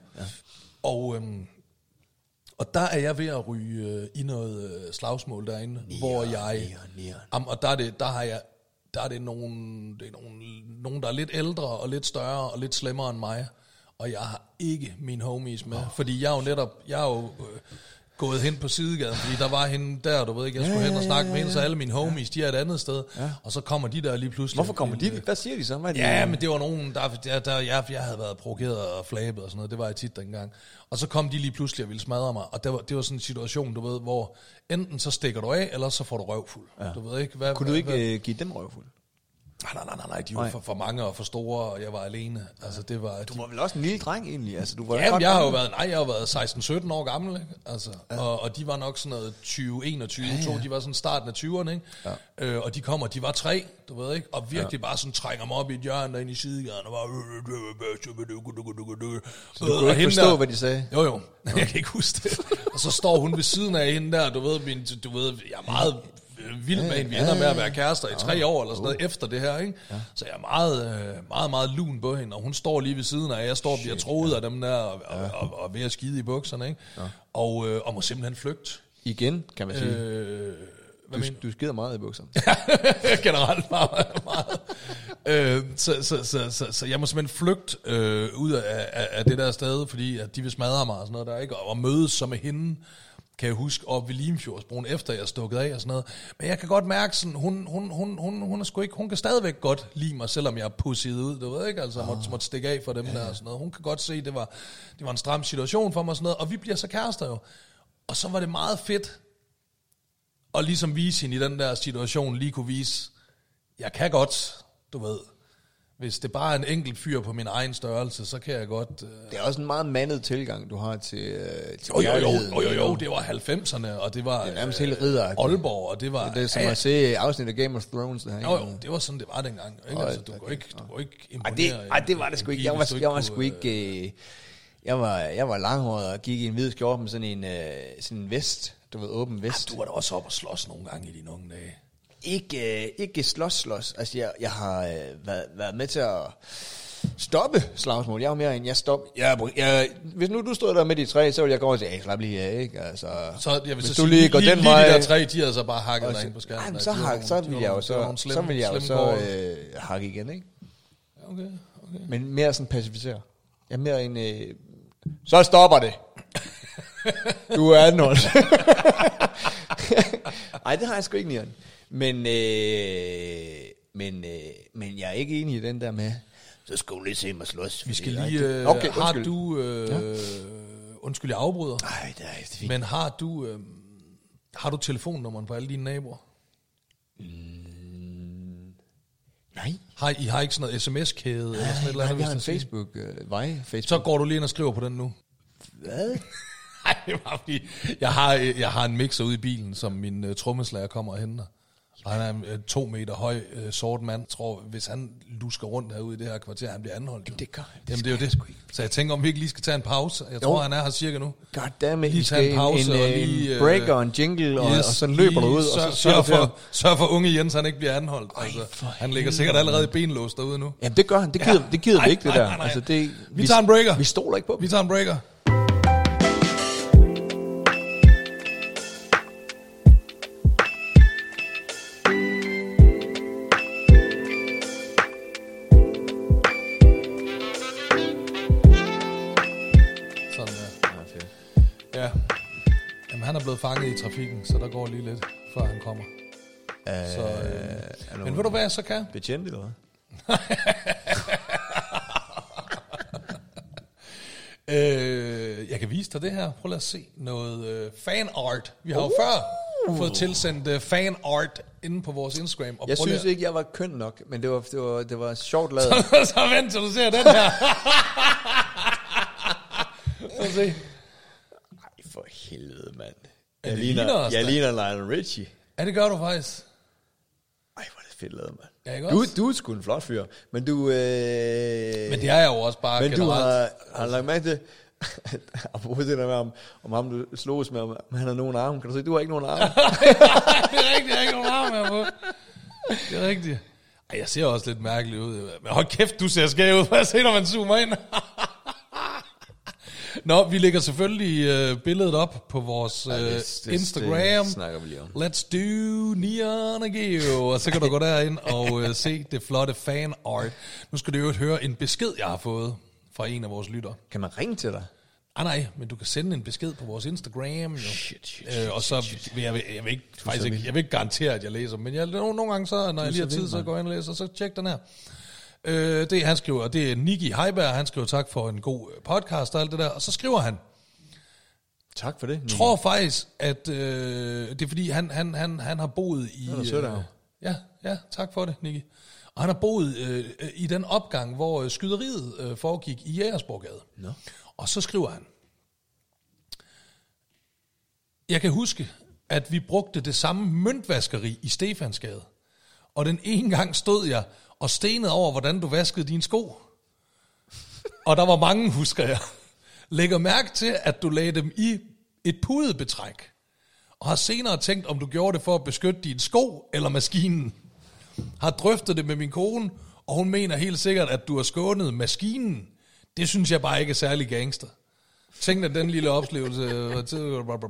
Og der er jeg ved at ryge i noget slagsmål derinde, hvor jeg... Og der er det nogen, der er lidt ældre og lidt større og lidt slemmere end mig, og jeg har ikke mine homies med, fordi jeg er jo gået hen på sidegaden, fordi der var hende der, du ved ikke, jeg skulle hen og snakke med hende, så alle mine homies, de er et andet sted, og så kommer de der lige pludselig.
Hvorfor kommer de? Hvad siger de så?
Men det var nogen, jeg havde været provokeret og flabet og sådan noget, det var jeg tit dengang. Og så kom de lige pludselig og ville smadre mig, og det var sådan en situation, du ved, hvor enten så stikker du af, eller så får du røvfuld. Ja. Du ved ikke,
kunne du ikke give dem røvfuld?
Nej, de var for mange og for store, og jeg var alene. Altså, det var...
Du var vel også en lille dreng egentlig? Altså, du var
jeg har jo været 16-17 år gammel, ikke? Altså, og de var nok sådan noget 20-21, de var sådan starten af 20'erne, ikke? Ja. Og de var 3, du ved ikke? Og virkelig bare sådan trænger mig op i et hjørne derinde i sidegaden, og bare...
Så du kunne ikke forstå, hvad de sagde?
Jo, jeg kan ikke huske det. Og så står hun ved siden af hende der, du ved, jeg er meget... vild med hende. Vi ender med at være kærester i 3 år eller sådan noget efter det her, ikke? Ja. Så jeg er meget, meget lun på hende, og hun står lige ved siden af, jeg står og bliver troet af dem der, og ved at skide i bukserne, ikke? Ja. Og må simpelthen flygte.
Igen, kan man sige. Du skider meget i bukserne.
Generelt meget. Så jeg må simpelthen flygte ud af det der sted, fordi at de vil smadre mig og sådan noget der, ikke? Og mødes så med hende, kan jeg huske, op ved Limfjordsbroen, efter jeg er stukket af og sådan noget. Men jeg kan godt mærke, sådan, hun er sgu ikke, hun kan stadigvæk godt lide mig, selvom jeg er pusset ud, du ved ikke, altså måtte stikke af for dem der og sådan noget. Hun kan godt se, det var en stram situation for mig og sådan noget, og vi bliver så kærester jo. Og så var det meget fedt at ligesom vise hende i den der situation, lige kunne vise, jeg kan godt, du ved. Hvis det bare er en enkelt fyr på min egen størrelse, så kan jeg godt...
Det er også en meget mandet tilgang, du har til
Jo, det var 90'erne, og det var...
Det er nærmest helt ridderagtigt.
Aalborg, og det var...
Det er som at se afsnit af Game of Thrones. Det her,
jo, det var sådan, det var dengang. Ikke? Altså, du går ikke imponere...
Det var det sgu ikke. Jeg var sgu ikke... Jeg var langhåret og gik i en hvid skjorte med sådan en vest. Du ved, åben vest.
Du var da også op og slås nogle gange i dine unge dage.
Ikke slås. Altså, jeg har været med til at stoppe slagsmål. Jeg var mere end jeg stopper. Hvis nu du stod der midt i 3, så ville jeg gå og sige, slap lige af, ikke? Altså,
så jeg vil
hvis
så
du
sige,
lige går den vej,
de der 3, de havde så bare hakket dig ind på skærmen.
Så vil jeg jo så hakke igen, ikke?
Okay.
Men mere sådan pacificere. Jeg er mere en... så stopper det. Du er anholdt. Ej, det har jeg sgu ikke, Nian. Men jeg er ikke enig i den der med, så skal du lige se mig slås.
Vi skal lige...
Okay,
har du... Undskyld, jeg afbryder.
Nej, det er fint.
Men har du telefonnummeren på alle dine naboer?
Nej.
I har ikke sådan noget sms-kæde eller sådan et eller andet?
Nej, vi har en Facebook.
Så går du lige ind og skriver på den nu.
Hvad?
Nej, det var fordi, jeg har en mixer ude i bilen, som min trommeslager kommer og henter. Og han er en 2 meter høj sort mand. Jeg tror, hvis han lusker rundt herude i det her kvarter, han bliver anholdt.
Det gør han.
Jamen, det er jo det. Så jeg tænker, om vi ikke lige skal tage en pause. Jeg tror, han er her cirka nu.
Goddammit,
lige tage en pause og
lige... break og en jingle, og sådan løber du ud. Og så
sørg for unge Jens, han ikke bliver anholdt. Altså, han ligger sikkert allerede i benlås derude nu.
Jamen, det gør han. Det gider vi ikke, det der. Altså,
vi tager en breaker.
Vi stoler ikke på dem.
Vi tager en breaker. Han er blevet fanget i trafikken, så der går lige lidt, før han kommer. Men ved du hvad jeg så kan?
Betjent eller hvad?
Jeg kan vise dig det her. Prøv at se noget fanart. Vi har jo før fået tilsendt fanart inde på vores Instagram. Og
jeg synes ikke, jeg var køn nok, men det var sjovt lavet.
så vent til du ser den her. Prøv at se.
For helvede, mand.
Jeg
ligner Lionel Richie.
Ja, det gør du faktisk.
Ej, hvor er det fedt lavet, mand.
Ja, ikke også?
Du er sgu en flot fyr, men du...
Men det er jeg jo også bare
men
generelt.
Men du har lagt mærke til, apropos det der med, om ham du slås med, om han har nogen arme. Kan du se, du har ikke nogen arme?
Det er rigtigt, jeg har ikke nogen arme her på. Det er rigtigt. Ej, jeg ser også lidt mærkelig ud. Men hold kæft, du ser skæv ud. Hvad ser når man zoomer ind? Nå, vi lægger selvfølgelig billedet op på vores Instagram.
Det snakker vi lige om.
Let's do Neon og Geo. Og så kan du gå derind og se det flotte fan art. Nu skal du jo høre en besked, jeg har fået fra en af vores lytter.
Kan man ringe til dig?
Nej, men du kan sende en besked på vores Instagram. Jo. Shit. Og så vil jeg vil ikke garantere, at jeg læser, men nogle gange så, når jeg lige har tid, så går jeg ind og læser, så tjek den her. Det han skriver, det er Nicky Heiberg, han skriver tak for en god podcast og alt det der, og så skriver han,
tak for det.
Jeg tror faktisk, at det er fordi, han har boet i... Ja, tak for det, Nicky. Og han har boet i den opgang, hvor skyderiet foregik i Jægersborggade. No. Og så skriver han, jeg kan huske, at vi brugte det samme møntvaskeri i Stefansgade. Og den ene gang stod jeg og stenede over, hvordan du vaskede dine sko. Og der var mange, husker jeg. Lægger mærke til, at du lagde dem i et pudebetræk. Og har senere tænkt, om du gjorde det for at beskytte dine sko eller maskinen. Har drøftet det med min kone, og hun mener helt sikkert, at du har skånet maskinen. Det synes jeg bare ikke er særlig gangster. Tænk dig den lille oplevelse.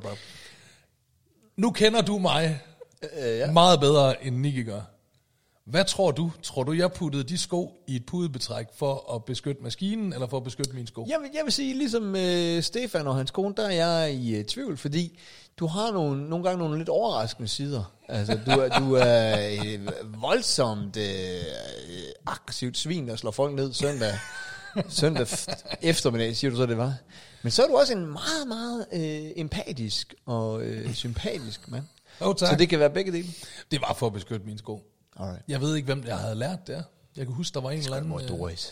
Nu kender du mig meget bedre, end Nicky gør. Hvad tror du? Tror du, jeg puttede de sko i et pudebetræk for at beskytte maskinen, eller for at beskytte mine sko?
Jeg vil sige, ligesom Stefan og hans kone, der er jeg i tvivl, fordi du har nogle gange nogle lidt overraskende sider. Altså, du er voldsomt aggressivt svin, der slår folk ned søndag eftermiddag, siger du så, det var. Men så er du også en meget, meget empatisk og sympatisk mand. Så det kan være begge dele.
Det var for at beskytte mine sko.
Alright.
Jeg ved ikke, hvem jeg havde lært det. Jeg kan huske, der var en eller anden...
Mordoris.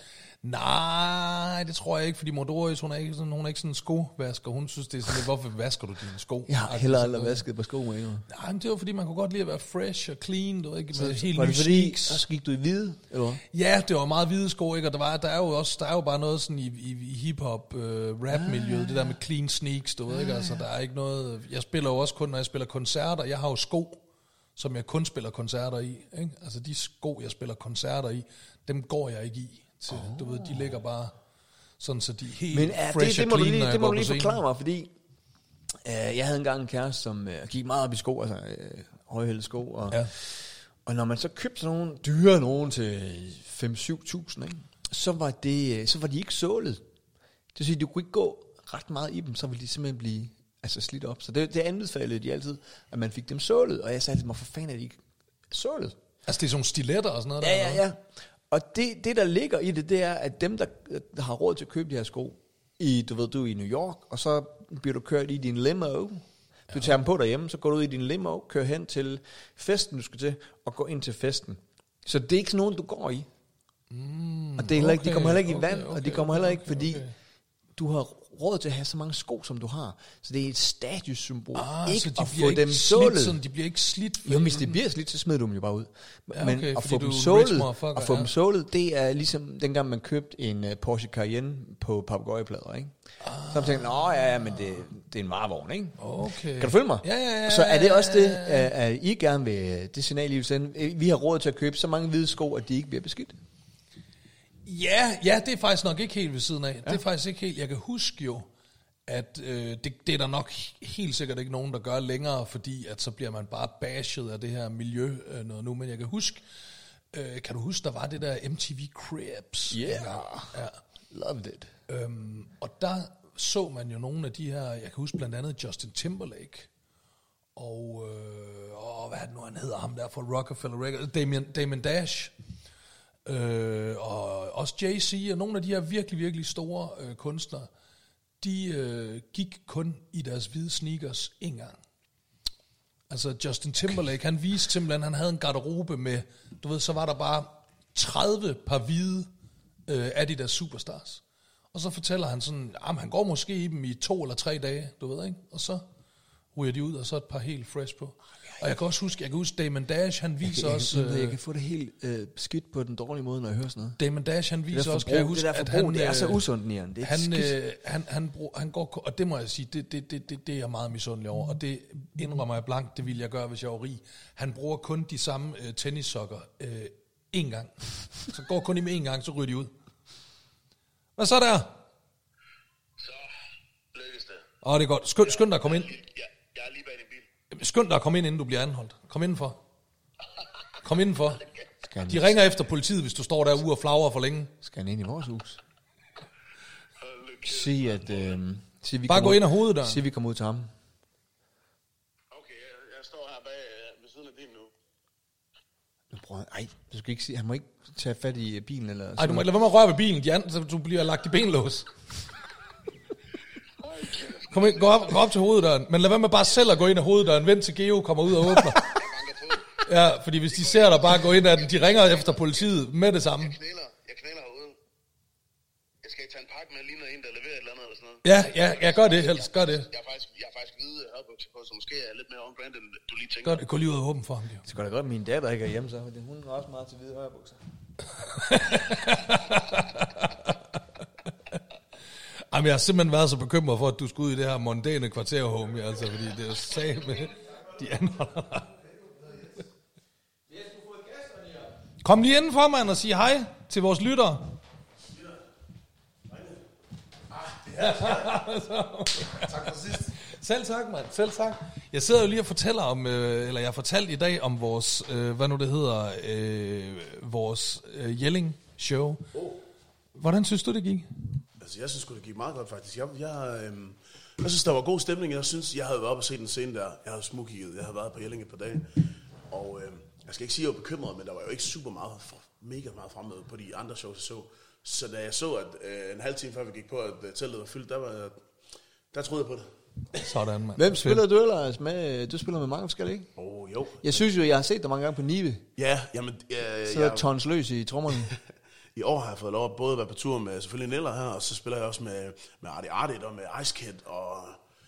Nej, det tror jeg ikke, fordi Mordoris, hun er ikke sådan en skovasker. Hun synes, det er sådan lidt, hvorfor vasker du dine sko?
Jeg har heller aldrig vasket på sko med endnu.
Nej, men det var fordi, man kunne godt lide at være fresh og clean. Du ved ikke, med helt
var det fordi, så gik du i hvide, eller?
Ja, det var meget hvide sko, ikke? Og der er jo bare noget sådan i hiphop rap-miljøet, det der med clean sneaks, du ved ikke? Altså, der er ikke noget... Jeg spiller jo også kun, når jeg spiller koncerter. Jeg har jo sko, som jeg kun spiller koncerter i, ikke? Altså de sko, jeg spiller koncerter i, dem går jeg ikke i. Til, du ved, de ligger bare sådan, så de er helt fresh og clean, når jeg går på scenen.
Det må du lige forklare mig, fordi jeg havde engang en kæreste, som gik meget op i sko, altså højhælde sko, og når man så købte sådan nogle dyre nogen til 5-7.000, ikke? Så var de ikke sålet. Det vil sige, du kunne ikke gå ret meget i dem, så ville de simpelthen blive slidt op. Så det anbefalede de altid, at man fik dem sålet, og jeg sagde til mig, for fanden er de ikke sålet?
Altså det er sådan stiletter og sådan noget?
Ja. Og det, der ligger i det, det er, at dem, der har råd til at købe de her sko, du er i New York, og så bliver du kørt i din limo. Du tager dem på derhjemme, så går du ud i din limo, kører hen til festen, du skal til, og går ind til festen. Så det er ikke sådan nogen, du går i. Og det er ikke, de kommer heller ikke i vand, og de kommer heller ikke, fordi du har råd til at have så mange sko, som du har. Så det er et statussymbol. Ikke at få dem sålet.
De bliver ikke slidt.
Jo, hvis det bliver slidt, så smider du dem jo bare ud. Men at få dem sålet, det er ligesom dengang man købte en Porsche Cayenne på papegøjeplader, ikke? Så tænkte jeg, men det er en varevogn, ikke?
Okay.
Kan du følge mig?
Ja.
Så er det også det, at I gerne vil, det signal, I vil sende, vi har råd til at købe så mange hvide sko, at de ikke bliver beskidt?
Ja, det er faktisk nok ikke helt ved siden af. Ja. Det er faktisk ikke helt. Jeg kan huske jo, at det er der nok helt sikkert ikke nogen, der gør længere, fordi at så bliver man bare bashed af det her miljø noget nu. Men jeg kan huske, kan du huske, der var det der MTV Cribs?
Yeah, loved it.
Og der så man jo nogle af de her, jeg kan huske blandt andet Justin Timberlake, og hvad er det nu, han hedder ham der for Rockefeller Records, Damon Dash, og også Jay-Z og nogle af de her virkelig, virkelig store kunstnere, de gik kun i deres hvide sneakers en gang. Altså Justin Timberlake, han viste simpelthen, han havde en garderobe med, du ved, så var der bare 30 par hvide Adidas Superstars. Og så fortæller han sådan, han går måske i dem i 2 eller 3 dage, du ved ikke, og så
ryger de ud, og så et par helt fresh på. Og jeg kan huske Damon Dash, han viser også...
Jeg kan få det helt skidt på den dårlige måde, når jeg hører sådan noget.
Damon Dash, han viser også,
kan jeg huske, at han... Det er så usundt, Nian. Det er
han går... Og det må jeg sige, det er jeg meget misundelig over. Og det indrømmer jeg blankt, det ville jeg gøre, hvis jeg var rig. Han bruger kun de samme tennissokker én gang. Så går kun med én gang, så ryger de ud. Hvad så der?
Så lykkes det.
Det er godt. Skynd dig at komme ind.
Jeg er lige bag din bil.
Skynd dig at komme ind, inden du bliver anholdt. Kom indenfor. Kom indenfor. De ringer efter politiet, hvis du står der ude og flagrer for længe.
Skal han ind i vores hus? Sig, at... vi
bare gå ind ad hoveddøren.
Sig, vi kommer ud til ham.
Okay, jeg står her bag ved siden af din nu.
Ej, du skal ikke sige... Han må ikke tage fat i bilen eller...
Ej, du må lade være med at røre ved bilen, så du bliver lagt i benlås. Kom ind, gå op til hoveddøren, men lad være med bare selv at gå ind ad hoveddøren. Vent til Geo kommer ud og åbner. Ja, fordi hvis de ser dig bare gå ind ad den, de ringer efter politiet med det samme.
Jeg knæler herude. Jeg skal ikke tage en pakke med, lige en, der leverer et eller andet eller sådan noget.
Ja, gør det helst, gør det.
Jeg er faktisk hvide hørbukser på, så måske er jeg lidt mere on-brand, end du lige tænker.
Gør det, gå lige ud og åbne for ham. Jo.
Det skal da godt, at min datter ikke er hjemme så, fordi hun er også meget til hvide hørbukser.
Jamen, jeg har simpelthen været så bekymret for, at du skulle ud i det her mondæne kvarterhome, altså, fordi det er jo sag med de andre. Kom lige indenfor, mand, og sig hej til vores lyttere.
Tak for sidst.
Selv tak, mand. Selv tak. Jeg sidder jo lige og fortæller om, eller jeg har fortalt i dag om vores, hvad nu det hedder, vores Jelling-show. Hvordan synes du, det gik?
Altså, jeg synes det gik meget godt, faktisk. Jeg synes, der var god stemning. Jeg synes, jeg havde været oppe og set den scene der. Jeg havde smugkigget. Jeg havde været på Jelling et par dage. Og jeg skal ikke sige, at jeg var bekymret, men der var jo ikke mega meget fremmøde på de andre shows, jeg så. Så da jeg så, at en halv time før vi gik på, at teltet var fyldt, der troede jeg på det.
Sådan, mand.
Hvem spiller du ellers med? Du spiller med mange forskellige, ikke?
Jo.
Jeg synes jo, jeg har set dig mange gange på Nive.
Ja, jamen...
Så er tons løs i trommerne.
I år har jeg fået lov at både være på tur med selvfølgelig Neller her, og så spiller jeg også med Artie og med Ice Kid og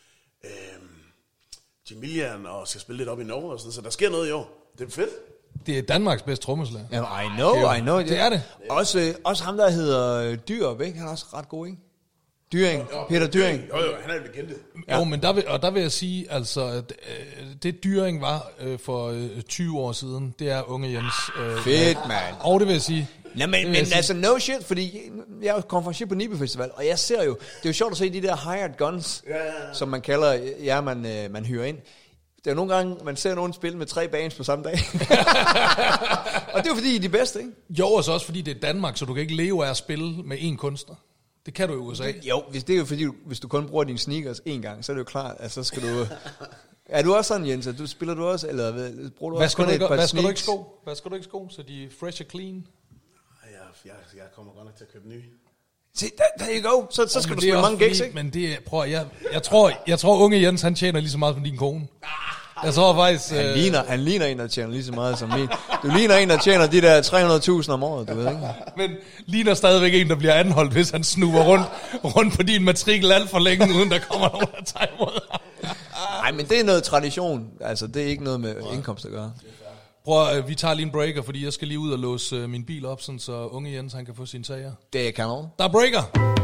Jamilian, og skal spille lidt op i Norge og sådan, så der sker noget i år. Det er fedt.
Det er Danmarks bedste trommeslager.
Ja, I know.
Det er det.
Også ham, der hedder Dyrup, ikke? Han er også ret god, ikke? Dyring. Peter Dyring.
Jo, han er en legende.
Ja. Jo, men der vil jeg sige, altså, at det Dyring var for 20 år siden, det er unge Jens.
Fedt, mand.
Og det vil jeg sige.
Ja, men altså no shit, fordi jeg kom fra shit på Nibe Festival, og jeg ser jo, det er jo sjovt at se de der hired guns, som man kalder, man hyrer ind. Det er jo nogle gange, man ser nogen spille med 3 bands på samme dag. Og det er jo fordi, I er de bedste, ikke?
Jo, og så også fordi det er Danmark, så du kan ikke leve af at spille med én kunstner. Det kan du i USA.
Jo, det er jo fordi, hvis du kun bruger dine sneakers én gang, så er det jo klart, at så skal du... Er du også sådan, Jens? Spiller du også, eller bruger du også kun et par
Hvad skal du ikke sko, så de er fresh og clean?
Jeg kommer godt nok til at købe nye.
Se, there you go. Så skal du spille mange gigs, ikke?
Men det jeg tror unge Jens, han tjener lige så meget som din kone. Jeg tror faktisk...
Han ligner en, der tjener lige så meget som min. Du ligner en, der tjener de der 300.000 om året, du ved ikke?
Men ligner stadigvæk en, der bliver anholdt, hvis han snuber rundt på din matrikel alt for længe, uden der kommer nogen, der tager imod ham.
Nej, men det er noget tradition. Altså, det er ikke noget med indkomst at gøre.
Prøv, vi tager lige en breaker, fordi jeg skal lige ud og låse min bil op, sådan, så unge Jens han kan få sine sager.
Det er kanon.
Der er breaker!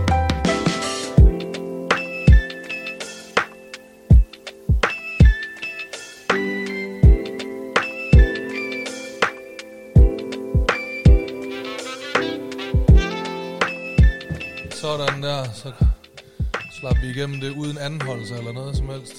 Sådan der, så slap vi igennem det uden anholdelse eller noget som helst.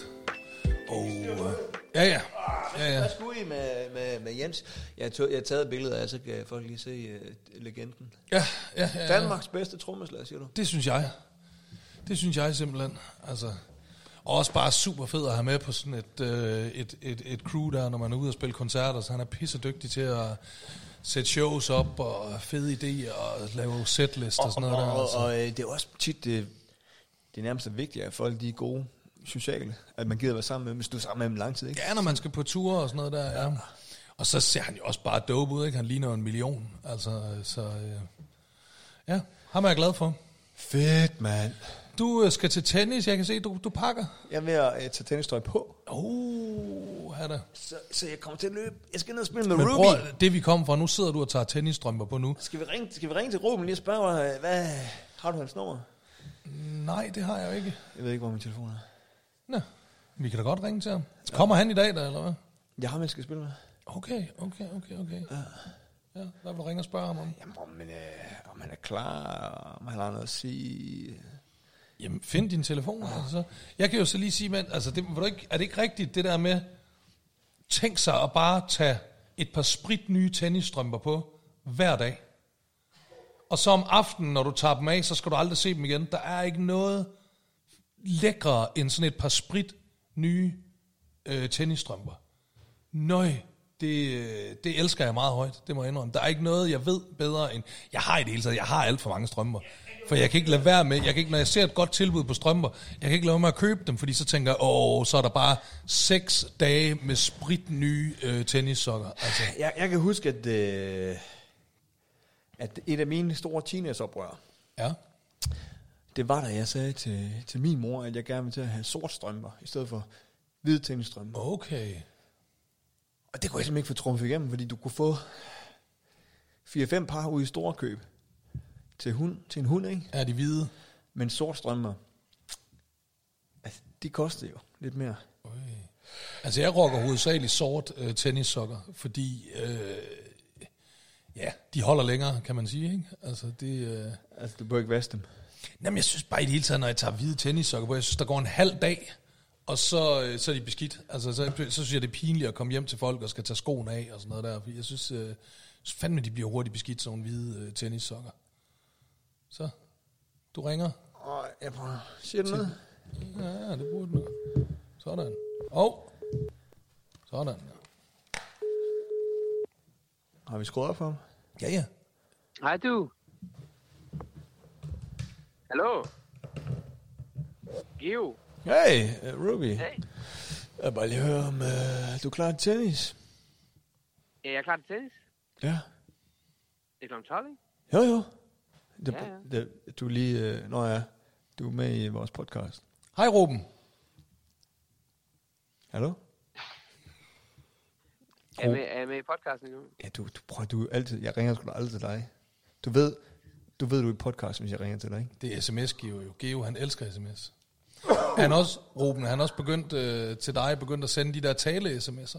Ja.
Hvad skulle I med Jens? Jeg har taget billeder af, så kan folk lige se legenden.
Ja.
Danmarks bedste trommeslager, siger du?
Det synes jeg simpelthen. Altså, og også bare super fed at have med på sådan et crew der, når man er ude og spille koncerter, så han er pissedygtig til at sætte shows op og fede idéer og lave setlist og sådan noget der. Altså.
Og det er også tit, det er nærmest vigtigt, at folk de er gode sociale, at man gider være sammen med dem, hvis du er sammen med dem lang tid, ikke?
Ja, når man skal på ture og sådan noget der, ja. Og så ser han jo også bare dope ud, ikke? Han ligner 1 million, altså, så ja, ham er jeg glad for.
Fedt, mand.
Du skal til tennis. Jeg kan se, du pakker.
Jeg er ved at tage tennisstøj på.
Her der.
Så jeg kommer til at løbe. Jeg skal ned og spille med
Men
Ruby.
bror, det vi kom fra, nu sidder du og tager tennisstrømper på nu.
Skal vi ringe til Ruben lige og spørge, hvad har du hans nummer?
Nej, det har jeg jo ikke.
Jeg ved ikke, hvor min telefon er.
Nå, vi kan da godt ringe til ham. Kommer han i dag, da, eller hvad?
Jeg har, jeg skal spille med.
Okay. Ja, hvad vil du ringe og spørge ham om?
Jamen, om han er klar, om han har noget at sige.
Jamen, find din telefon. Altså. Jeg kan jo så lige sige, men altså, er det ikke rigtigt, det der med, tænk sig at bare tage et par sprit nye tennisstrømper på hver dag. Og så om aftenen, når du tager dem af, så skal du aldrig se dem igen. Der er ikke noget lækrere end sådan et par sprit nye tennisstrømper. Nøj, det elsker jeg meget højt, det må jeg indrømme. Der er ikke noget, jeg ved bedre end... Jeg har i det hele taget, jeg har alt for mange strømper. For jeg kan ikke lade være med, når jeg ser et godt tilbud på strømper, jeg kan ikke lade være med at købe dem, fordi så tænker jeg, så er der bare 6 dage med sprit nye tennissokker. Altså.
Jeg kan huske, at et af mine store teenageoprør,
Ja.
det var, da jeg sagde til min mor, at jeg gerne ville til at have sort strømper, i stedet for hvide tennisstrømper.
Okay.
Og det kunne jeg simpelthen ikke få trumfet igennem, fordi du kunne få 4-5 par ude i store køb til en hund, ikke?
Er de hvide?
Men sort strømper, altså, de koster jo lidt mere.
Altså jeg rocker hovedsageligt sort tennissokker, fordi de holder længere, kan man sige, ikke? Altså det...
Altså, du bør ikke vaske dem.
Jamen jeg synes bare i det hele taget, når jeg tager hvide tennissokker på, jeg synes der går en halv dag, og så er de beskidt. Altså så synes jeg det er pinligt at komme hjem til folk og skal tage skoene af og sådan noget der, fordi jeg synes fandme de bliver hurtigt beskidt, sådan nogle hvide tennissokker. Så, du ringer.
Jeg prøver. Siger du noget?
Ja, det burde du. Sådan. Sådan.
Har vi skruet op for ham?
Ja.
Hej du. Hallo? Geo.
Hey, Ruby.
Hey.
Jeg vil bare lige høre, om du er klar til tennis?
Ja, jeg er klar til tennis.
Ja.
Det er kl. 12, ikke?
Jo.
Ja.
Du er lige... du er med i vores podcast.
Hej Ruben.
Hallo?
Er jeg med i podcasten nu?
Ja, du altid... Jeg ringer sgu da aldrig til dig. Du ved, du er i podcast, hvis jeg ringer til dig, ikke?
Det er sms-Geo jo. Geo, han elsker sms. Ruben, han også begyndt til dig, begyndt at sende de der tale-sms'er.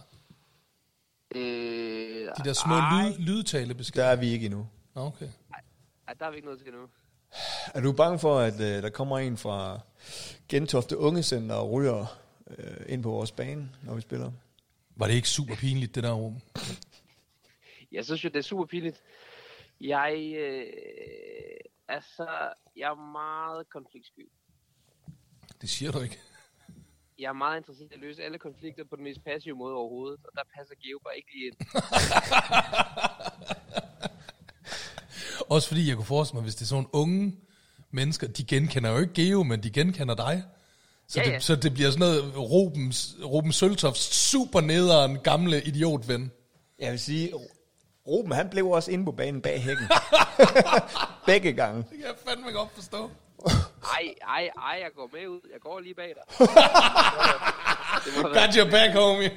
De der små lydtalebeskeder.
Der er vi ikke endnu.
Okay.
Ej, der er vi ikke noget til endnu.
Er du bange for, at der kommer en fra Gentofte Ungecenter og ryger ind på vores bane, når vi spiller?
Var det ikke super pinligt, det der, Ruben?
Jeg synes jo, det er super pinligt. Jeg er meget konfliktsky.
Det siger du ikke.
Jeg er meget interesseret i at løse alle konflikter på den mest passive måde overhovedet, og der passer Geo bare ikke lige ind.
Også fordi jeg kunne forestille mig, hvis det er sådan unge mennesker, de genkender jo ikke Geo, men de genkender dig. Så det bliver sådan noget Ruben Søltofts super nederen gamle idiotven.
Jeg vil sige, Ruben han blev også inde på banen bag hækken. Begge gange.
Det kan jeg fandme godt forstå.
Ej, jeg går med ud. Jeg går lige bag dig.
Got your back, homie.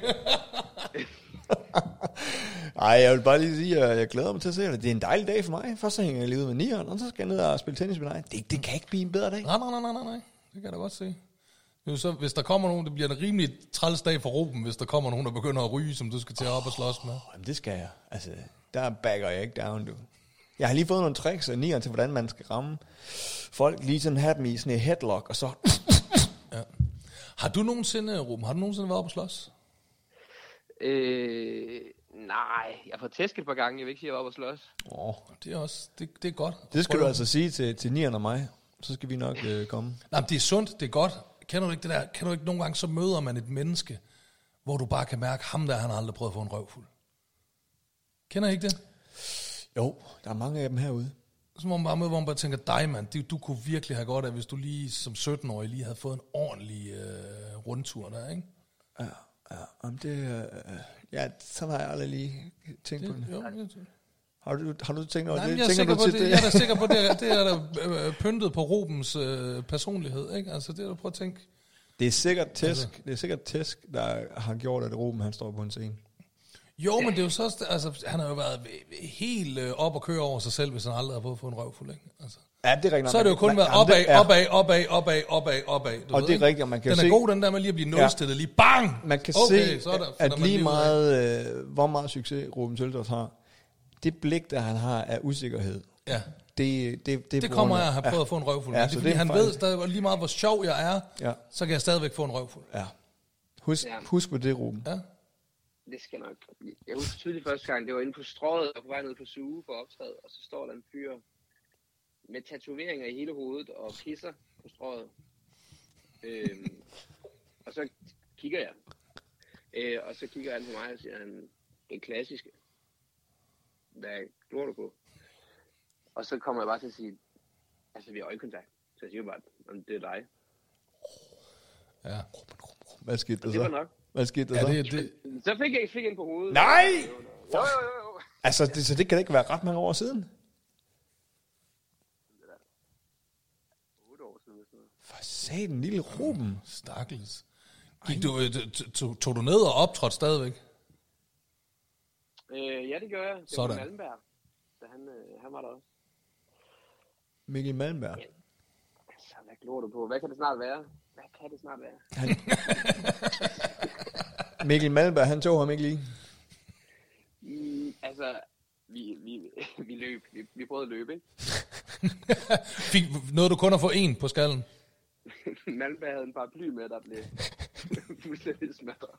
Ej, jeg vil bare lige sige, at jeg glæder mig til at se det. Det er en dejlig dag for mig. Først så hænger jeg lige ud med nieren, og så skal jeg ned og spille tennis med dig. Det kan ikke blive en bedre dag.
Nej. Det kan jeg da godt se. Så, hvis der kommer nogen, det bliver en rimelig træls dag for Ruben, hvis der kommer nogen, der begynder at ryge, som du skal til at op og slås med.
Jamen, det skal jeg. Altså, der backer jeg ikke down, du. Jeg har lige fået nogle tricks af nieren til, hvordan man skal ramme folk. Lige sådan have dem i sådan et headlock, og så...
Ja. Har du nogensinde, Ruben, været op og slås?
Nej, jeg har fået tæsket et par gange. Jeg vil ikke sige, at jeg var op og slås.
Det er også, det er godt.
Det skal du altså sige til nieren og mig. Så skal vi nok komme.
Nej, det er sundt, det er godt. Kender du ikke det der? Kan du ikke nogle gange, så møder man et menneske, hvor du bare kan mærke, ham der, han har aldrig prøvet at få en røvfuld. Kender I ikke det?
Jo, der er mange af dem herude.
Så må man bare møde, hvor man bare tænker, dig mand, du kunne virkelig have godt af, hvis du lige som 17-årig lige havde fået en ordentlig rundtur der, ikke?
Ja, om det... ja, sådan har jeg aldrig lige tænkt på det.
Jo,
Har du tænkt over
Nej,
det?
jeg er
Tænker
sikker
du
på,
til
det, jeg er da sikker på, det er der pyntet på Rubens personlighed, ikke? Altså, det er der, prøv at tænke.
Det er sikkert Tæsk, der har gjort, at Ruben han står på en scene.
Jo, men det er jo så, altså, han har jo været helt op og køre over sig selv, hvis han aldrig har fået en røvfuld, ikke? Altså.
Ja, det er rigtigt.
Så har det jo kun været opad.
Og det er rigtigt, og man kan
den
se...
er god, den der med lige at blive nulstillet, lige bang!
Man kan
okay,
se, at lige meget, hvor meget succes Ruben Søltoft har, det blik, der han har af usikkerhed,
Ja.
Det
kommer jeg at have prøvet at få en røvfuld.
Ja,
det er, fordi han ved stadig lige meget, hvor sjov jeg er, så kan jeg stadigvæk få en røvfuld.
Ja. Husk på det, Ruben.
Ja.
Det skal nok. Jeg husker tydeligt første gang, det var inde på Strøget, og på vej ned på Suge for optræde, og så står der en fyr med tatoveringer i hele hovedet og pisser på Strøget. Og så kigger jeg. Og så kigger han på mig og siger, den klassiske. Hvad glor du på? Og så kommer jeg bare til at sige, altså vi har øjekontakt. Så jeg siger bare, om det er dig.
Ja.
Hvad skete der så?
Det var nok.
Hvad skete der så?
Så fik jeg en på hovedet.
Nej!
Jo.
Altså, så det kan ikke være ret mange år siden?
8 år siden.
For satan, lille Ruben.
Stakkels. Tog du ned og optrådte stadigvæk?
Ja, det gør jeg. Det
sådan.
var Malmberg. Så han var der også.
Mikkel Malmberg.
Ja. Altså, hvad glor du på? Hvad kan det snart være?
Mikkel Malmberg, han tog ham ikke lige.
Altså, vi løb. Vi prøvede at løbe, ikke?
Nåede du kun at få en på skallen?
Malmberg havde en paraply med, der blev fuldstændig smadret.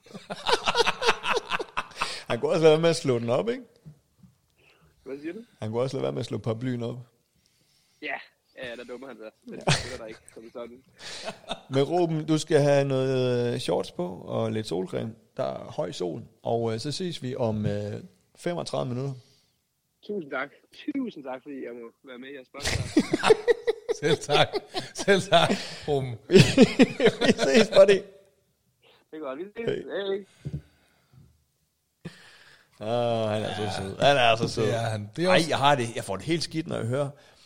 Han kunne også lade være med at slå den op, ikke?
Hvad siger du?
Han kunne også lade være med at slå paraplyen op.
Ja, der dummer han sig. Men det er der ikke som sådan.
Men Ruben, du skal have noget shorts på og lidt solcreme. Der er høj sol, og så ses vi om 35 minutter.
Tusind tak, fordi jeg må være med i jeres podcast.
Selv tak, Ruben.
Vi ses, buddy.
Det er godt, vi ses. Hey.
Han er så sød. Han er så sød.
Det er han. Det er også...
Jeg får det helt skidt, når jeg hører...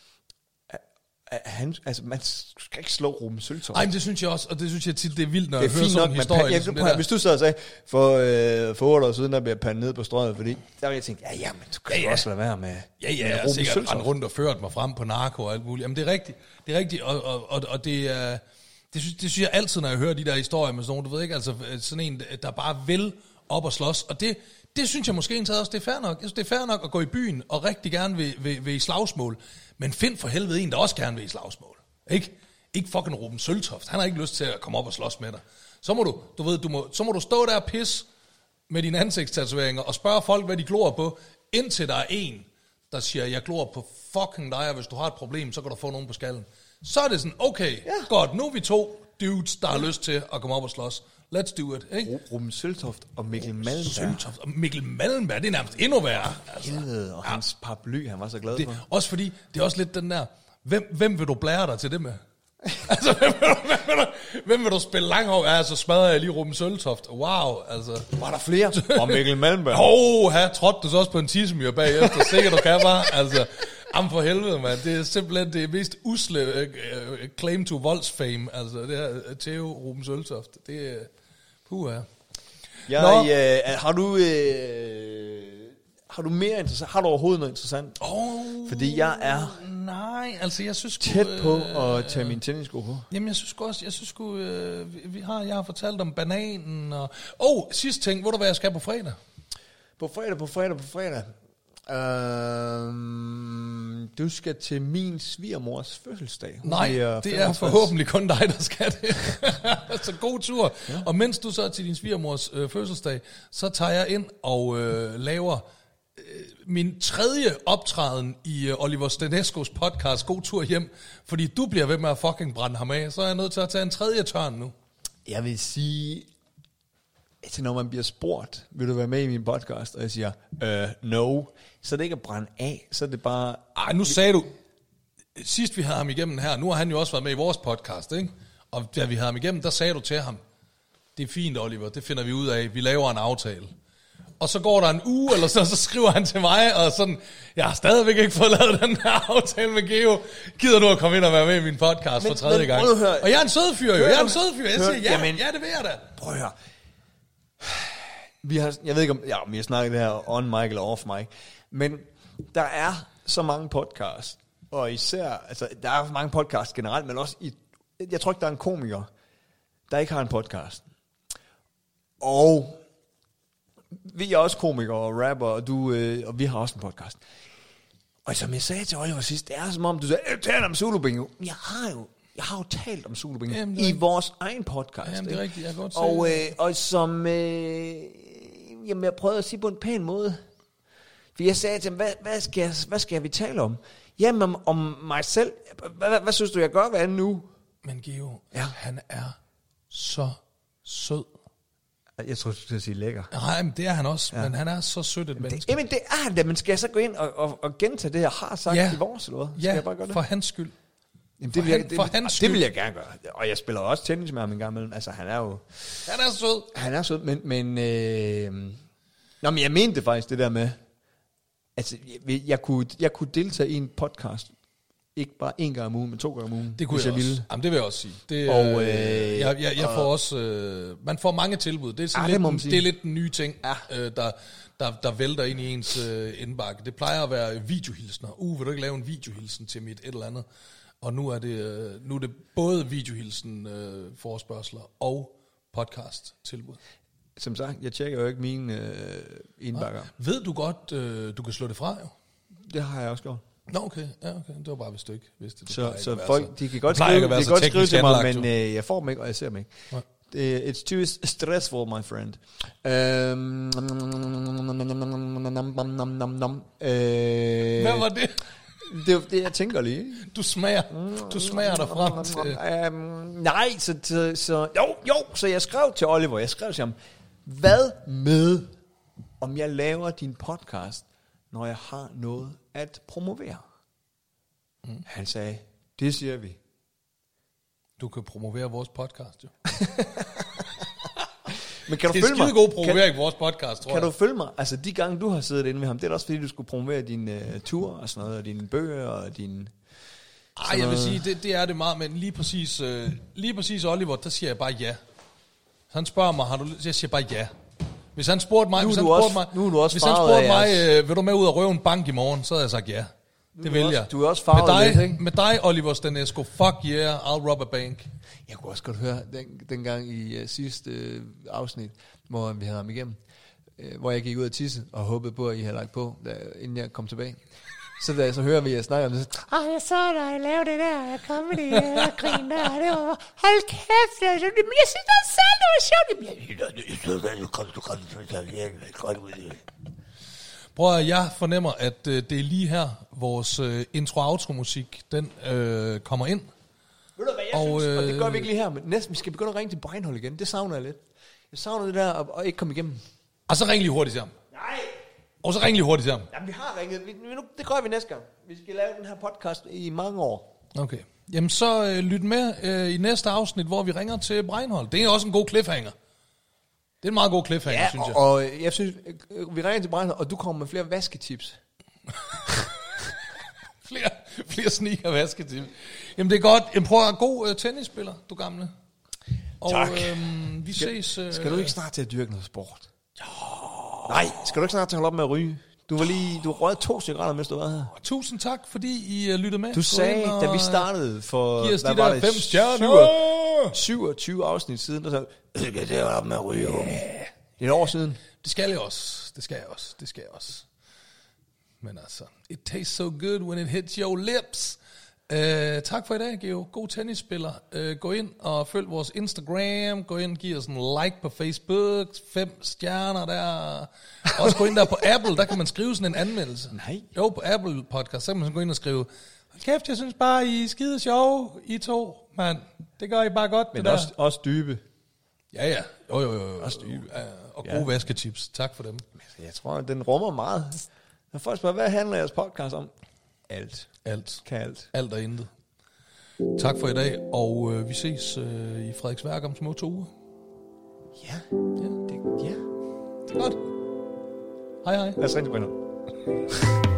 man skal ikke slå Ruben Søltoft.
Nej, men det synes jeg også, og det synes jeg tit, det er vildt, når jeg hører
sådan
sådan en historie.
Hvis du så sagde, for 8 år siden, der blev pandet ned på Strøget, fordi der var jeg tænkt, men du kan også lade være med
jeg har sikkert rendt rundt og ført mig frem på narko og alt muligt. Jamen, det er rigtigt, og det er... Det synes jeg altid, når jeg hører de der historier med sådan nogen, du ved ikke, altså sådan en, der bare vil op og slås, og det synes jeg måske egentlig også, det er fair nok. Jeg synes, det er fair nok at gå i byen og rigtig gerne vil i slagsmål, men find for helvede en, der også gerne vil i slagsmål. Ikke fucking Ruben Søltoft. Han har ikke lyst til at komme op og slås med dig. Så må du stå der og pisse med dine ansigtstatoveringer og spørge folk, hvad de glor på, indtil der er en, der siger, jeg glor på fucking dig, og hvis du har et problem, så kan du få nogen på skallen. Så er det sådan, okay, godt, nu er vi 2 dudes, der har lyst til at komme op og slås. Let's do it, ikke?
Ruben Søltoft og Mikkel Malmberg.
Det er nærmest endnu værre.
Altså. Og hans paraply, han var så glad for.
Også fordi, det er også lidt den der, hvem vil du blære dig til det med? Altså, hvem vil du spille langt over? Ja, så smadrer jeg lige Ruben Søltoft. Wow, altså.
Var der flere? Og Mikkel Malmberg.
Trådte du så også på en tissemyr bagefter? Sikkert du kan bare, altså. Am for helvede, mand. Det er simpelthen det mest usle claim to voldsfame. Altså, det er Theo Ruben Søltoft. Det er... Puha.
Har du mere interessant? Har du overhovedet noget interessant? Fordi jeg er...
Nej, altså jeg synes
tæt på at tage min tennisko på.
Jamen jeg synes jeg har fortalt om bananen og... sidste ting, hvor du hvad jeg skal på fredag?
På fredag. Du skal til min svigermors fødselsdag.
Nej, det er forhåbentlig kun dig, der skal det. Så god tur. Ja. Og mens du så er til din svigermors fødselsdag, så tager jeg ind og laver min 3. optræden i Oliver Stenescos podcast, God Tur Hjem. Fordi du bliver ved med at fucking brænde ham af, så er jeg nødt til at tage en 3. tørn nu. Jeg
vil sige... Altså, når man bliver spurgt, vil du være med i min podcast, og jeg siger, no, så er det ikke at brænde af, så er det bare...
Nu sagde du, sidst vi havde ham igennem her, nu har han jo også været med i vores podcast, ikke? Og da vi havde ham igennem, der sagde du til ham, det er fint, Oliver, det finder vi ud af, vi laver en aftale.
Og så går der en uge, eller så skriver han til mig, og sådan, jeg har stadigvæk ikke fået lavet den her aftale med Geo. Gider du at komme ind og være med i min podcast for tredje gang? Og jeg er en sød fyr, jo. Jeg er en sød fyr. Jeg siger, ja, det vil jeg da.
Prøv at høre. Jeg ved ikke, om vi har snakket det her on mic eller off mic, men der er så mange podcasts, og især, altså, der er mange podcasts generelt, men også, jeg tror ikke, der er en komiker, der ikke har en podcast. Og vi er også komikere og rapper, og vi har også en podcast. Og som jeg sagde til Oliver sidst, det er som om, du sagde, tal om Zulu Bingo. Jeg har jo talt om Zulu Bingo i vores egen podcast.
Jamen, det er rigtigt, jeg kan godt se.
Og som, jamen, jeg prøvede at sige på en pæn måde. For jeg sagde til ham, hvad skal vi tale om? Jamen, om mig selv. Hvad synes du, jeg gør hvad nu?
Men Geo, han er så sød.
Jeg tror, du skulle sige lækker.
Nej, men det er han også, men han er så sødt et menneske.
Jamen, det er han da, men skal jeg så gå ind og gentage det, jeg har sagt i vores, eller hvad? Skal jeg bare gøre det?
For hans skyld.
Jamen,
det
vil jeg gerne gøre. Og jeg spiller også tennis med ham en gang imellem. Altså, han er jo...
Han er sød.
Han er sød, men... Nå, men jeg mente det faktisk, det der med... Altså, jeg kunne deltage i en podcast... Ikke bare 1 gang om ugen, men 2 gange om ugen.
Det kunne jeg også. Jamen, det vil jeg også sige. Det,
og,
jeg får også... man får mange tilbud. Det er, sådan det er lidt en ny ting, der vælter ind i ens indbakke. Det plejer at være videohilsener. Vil du ikke lave en videohilsen til mit et eller andet? Og nu er det både videohilsen forespørgsler og podcast tilbud.
Som sagt, jeg tjekker jo ikke mine indbakker.
Ved du godt, du kan slå det fra jo?
Det har jeg også gjort.
Nå, okay. Ja, okay. Det var bare, hvis du ikke vidste det.
Så folk, de kan godt skrive til mig, men jeg får dem ikke, og jeg ser dem ikke. It's too stressful, my friend.
Hvad var det?
Det er det, jeg tænker lige.
Du smager dig frem til...
Nej, så jeg skrev til Oliver, jeg skrev til ham, hvad med, om jeg laver din podcast, når jeg har noget at promovere? Han sagde, det siger vi.
Du kan promovere vores podcast, jo.
Men kan du
det er
følge mig?
skidegod promovering i vores podcast, tror jeg.
Kan du følge mig? Altså, de gange, du har siddet inde med ham, det er også fordi, du skulle promovere dine ture og sådan noget, og dine bøger og dine...
Ej, jeg vil sige, det er det meget, men lige præcis Oliver, der siger jeg bare ja. Så han spørger mig, jeg siger bare ja. Hvis han spurgte mig, vil du med ud og røve en bank i morgen, så havde jeg sagt ja. Det vil jeg.
Du er også farvet lidt, ikke?
Med dig, Oliver Stanesco, fuck yeah, I'll rob a bank.
Jeg kunne også godt høre dengang i sidste afsnit, hvor vi havde ham igennem, hvor jeg gik ud og tisse og håbede på, at I havde lagt på, inden jeg kom tilbage. Så hører vi, at jeg snakker om det. Jeg så dig lave det der comedy-grin der. Det var, hold kæft, jeg synes, det er sandt, det var sjovt.
Prøv at jeg fornemmer, at det er lige her, vores intro-outro-musik, den kommer ind.
Ved du hvad, jeg synes, og det gør vi ikke lige her, men næsten, vi skal begynde at ringe til Breinholt igen. Det savner jeg lidt. Jeg savner det der, og ikke komme igennem.
Og så ring lige hurtigt til ham.
Nej.
Og så ring lige hurtigt til ham.
Jamen, vi har ringet. Det gør vi næste gang. Vi skal lave den her podcast i mange år.
Okay. Jamen, så lyt med i næste afsnit, hvor vi ringer til Breinholt. Det er også en god cliffhanger. Det er en meget god cliffhanger, synes jeg.
Og jeg synes, vi ringer til Breinholt, og du kommer med flere vasketips.
flere sneaker vasketips. Jamen, det er godt. Jamen, prøv at god tennisspiller, du gamle. Og,
tak.
Vi ses...
Skal du ikke snart til at dyrke noget sport? Jo. Nej, skal du ikke snart til at holde op med at ryge? Du røget 2 cigaretter, mens du var her.
Tusind tak, fordi I lyttede med.
Du sagde, da vi startede for...
Giv os de der 5 stjerner.
27 afsnit siden, der sagde, skal det holde op med at ryge? Det er et år siden.
Det skal jeg også. Men altså, it tastes so good when it hits your lips. Tak for i dag, Geo. God tennisspiller. Gå ind og følg vores Instagram. Gå ind og giv os en like på Facebook. 5 stjerner der. Også gå ind der på Apple. Der kan man skrive sådan en anmeldelse.
Nej.
Jo, på Apple Podcast. Så kan man gå ind og skrive, kæft, jeg synes bare, I er skide sjove, I to. Man, det gør I bare godt.
Men
det
også dybe.
Ja. Jo. Også dybe. Og gode vasketips. Tak for dem.
Jeg tror, den rummer meget. Når folk spørger, hvad handler jeres podcast om? Alt. Kan alt.
Alt og intet. Tak for i dag, og vi ses i Frederiksværk om små 2 uger.
Ja.
Det er godt. Hej hej.
Lad os ringe til Brindholm.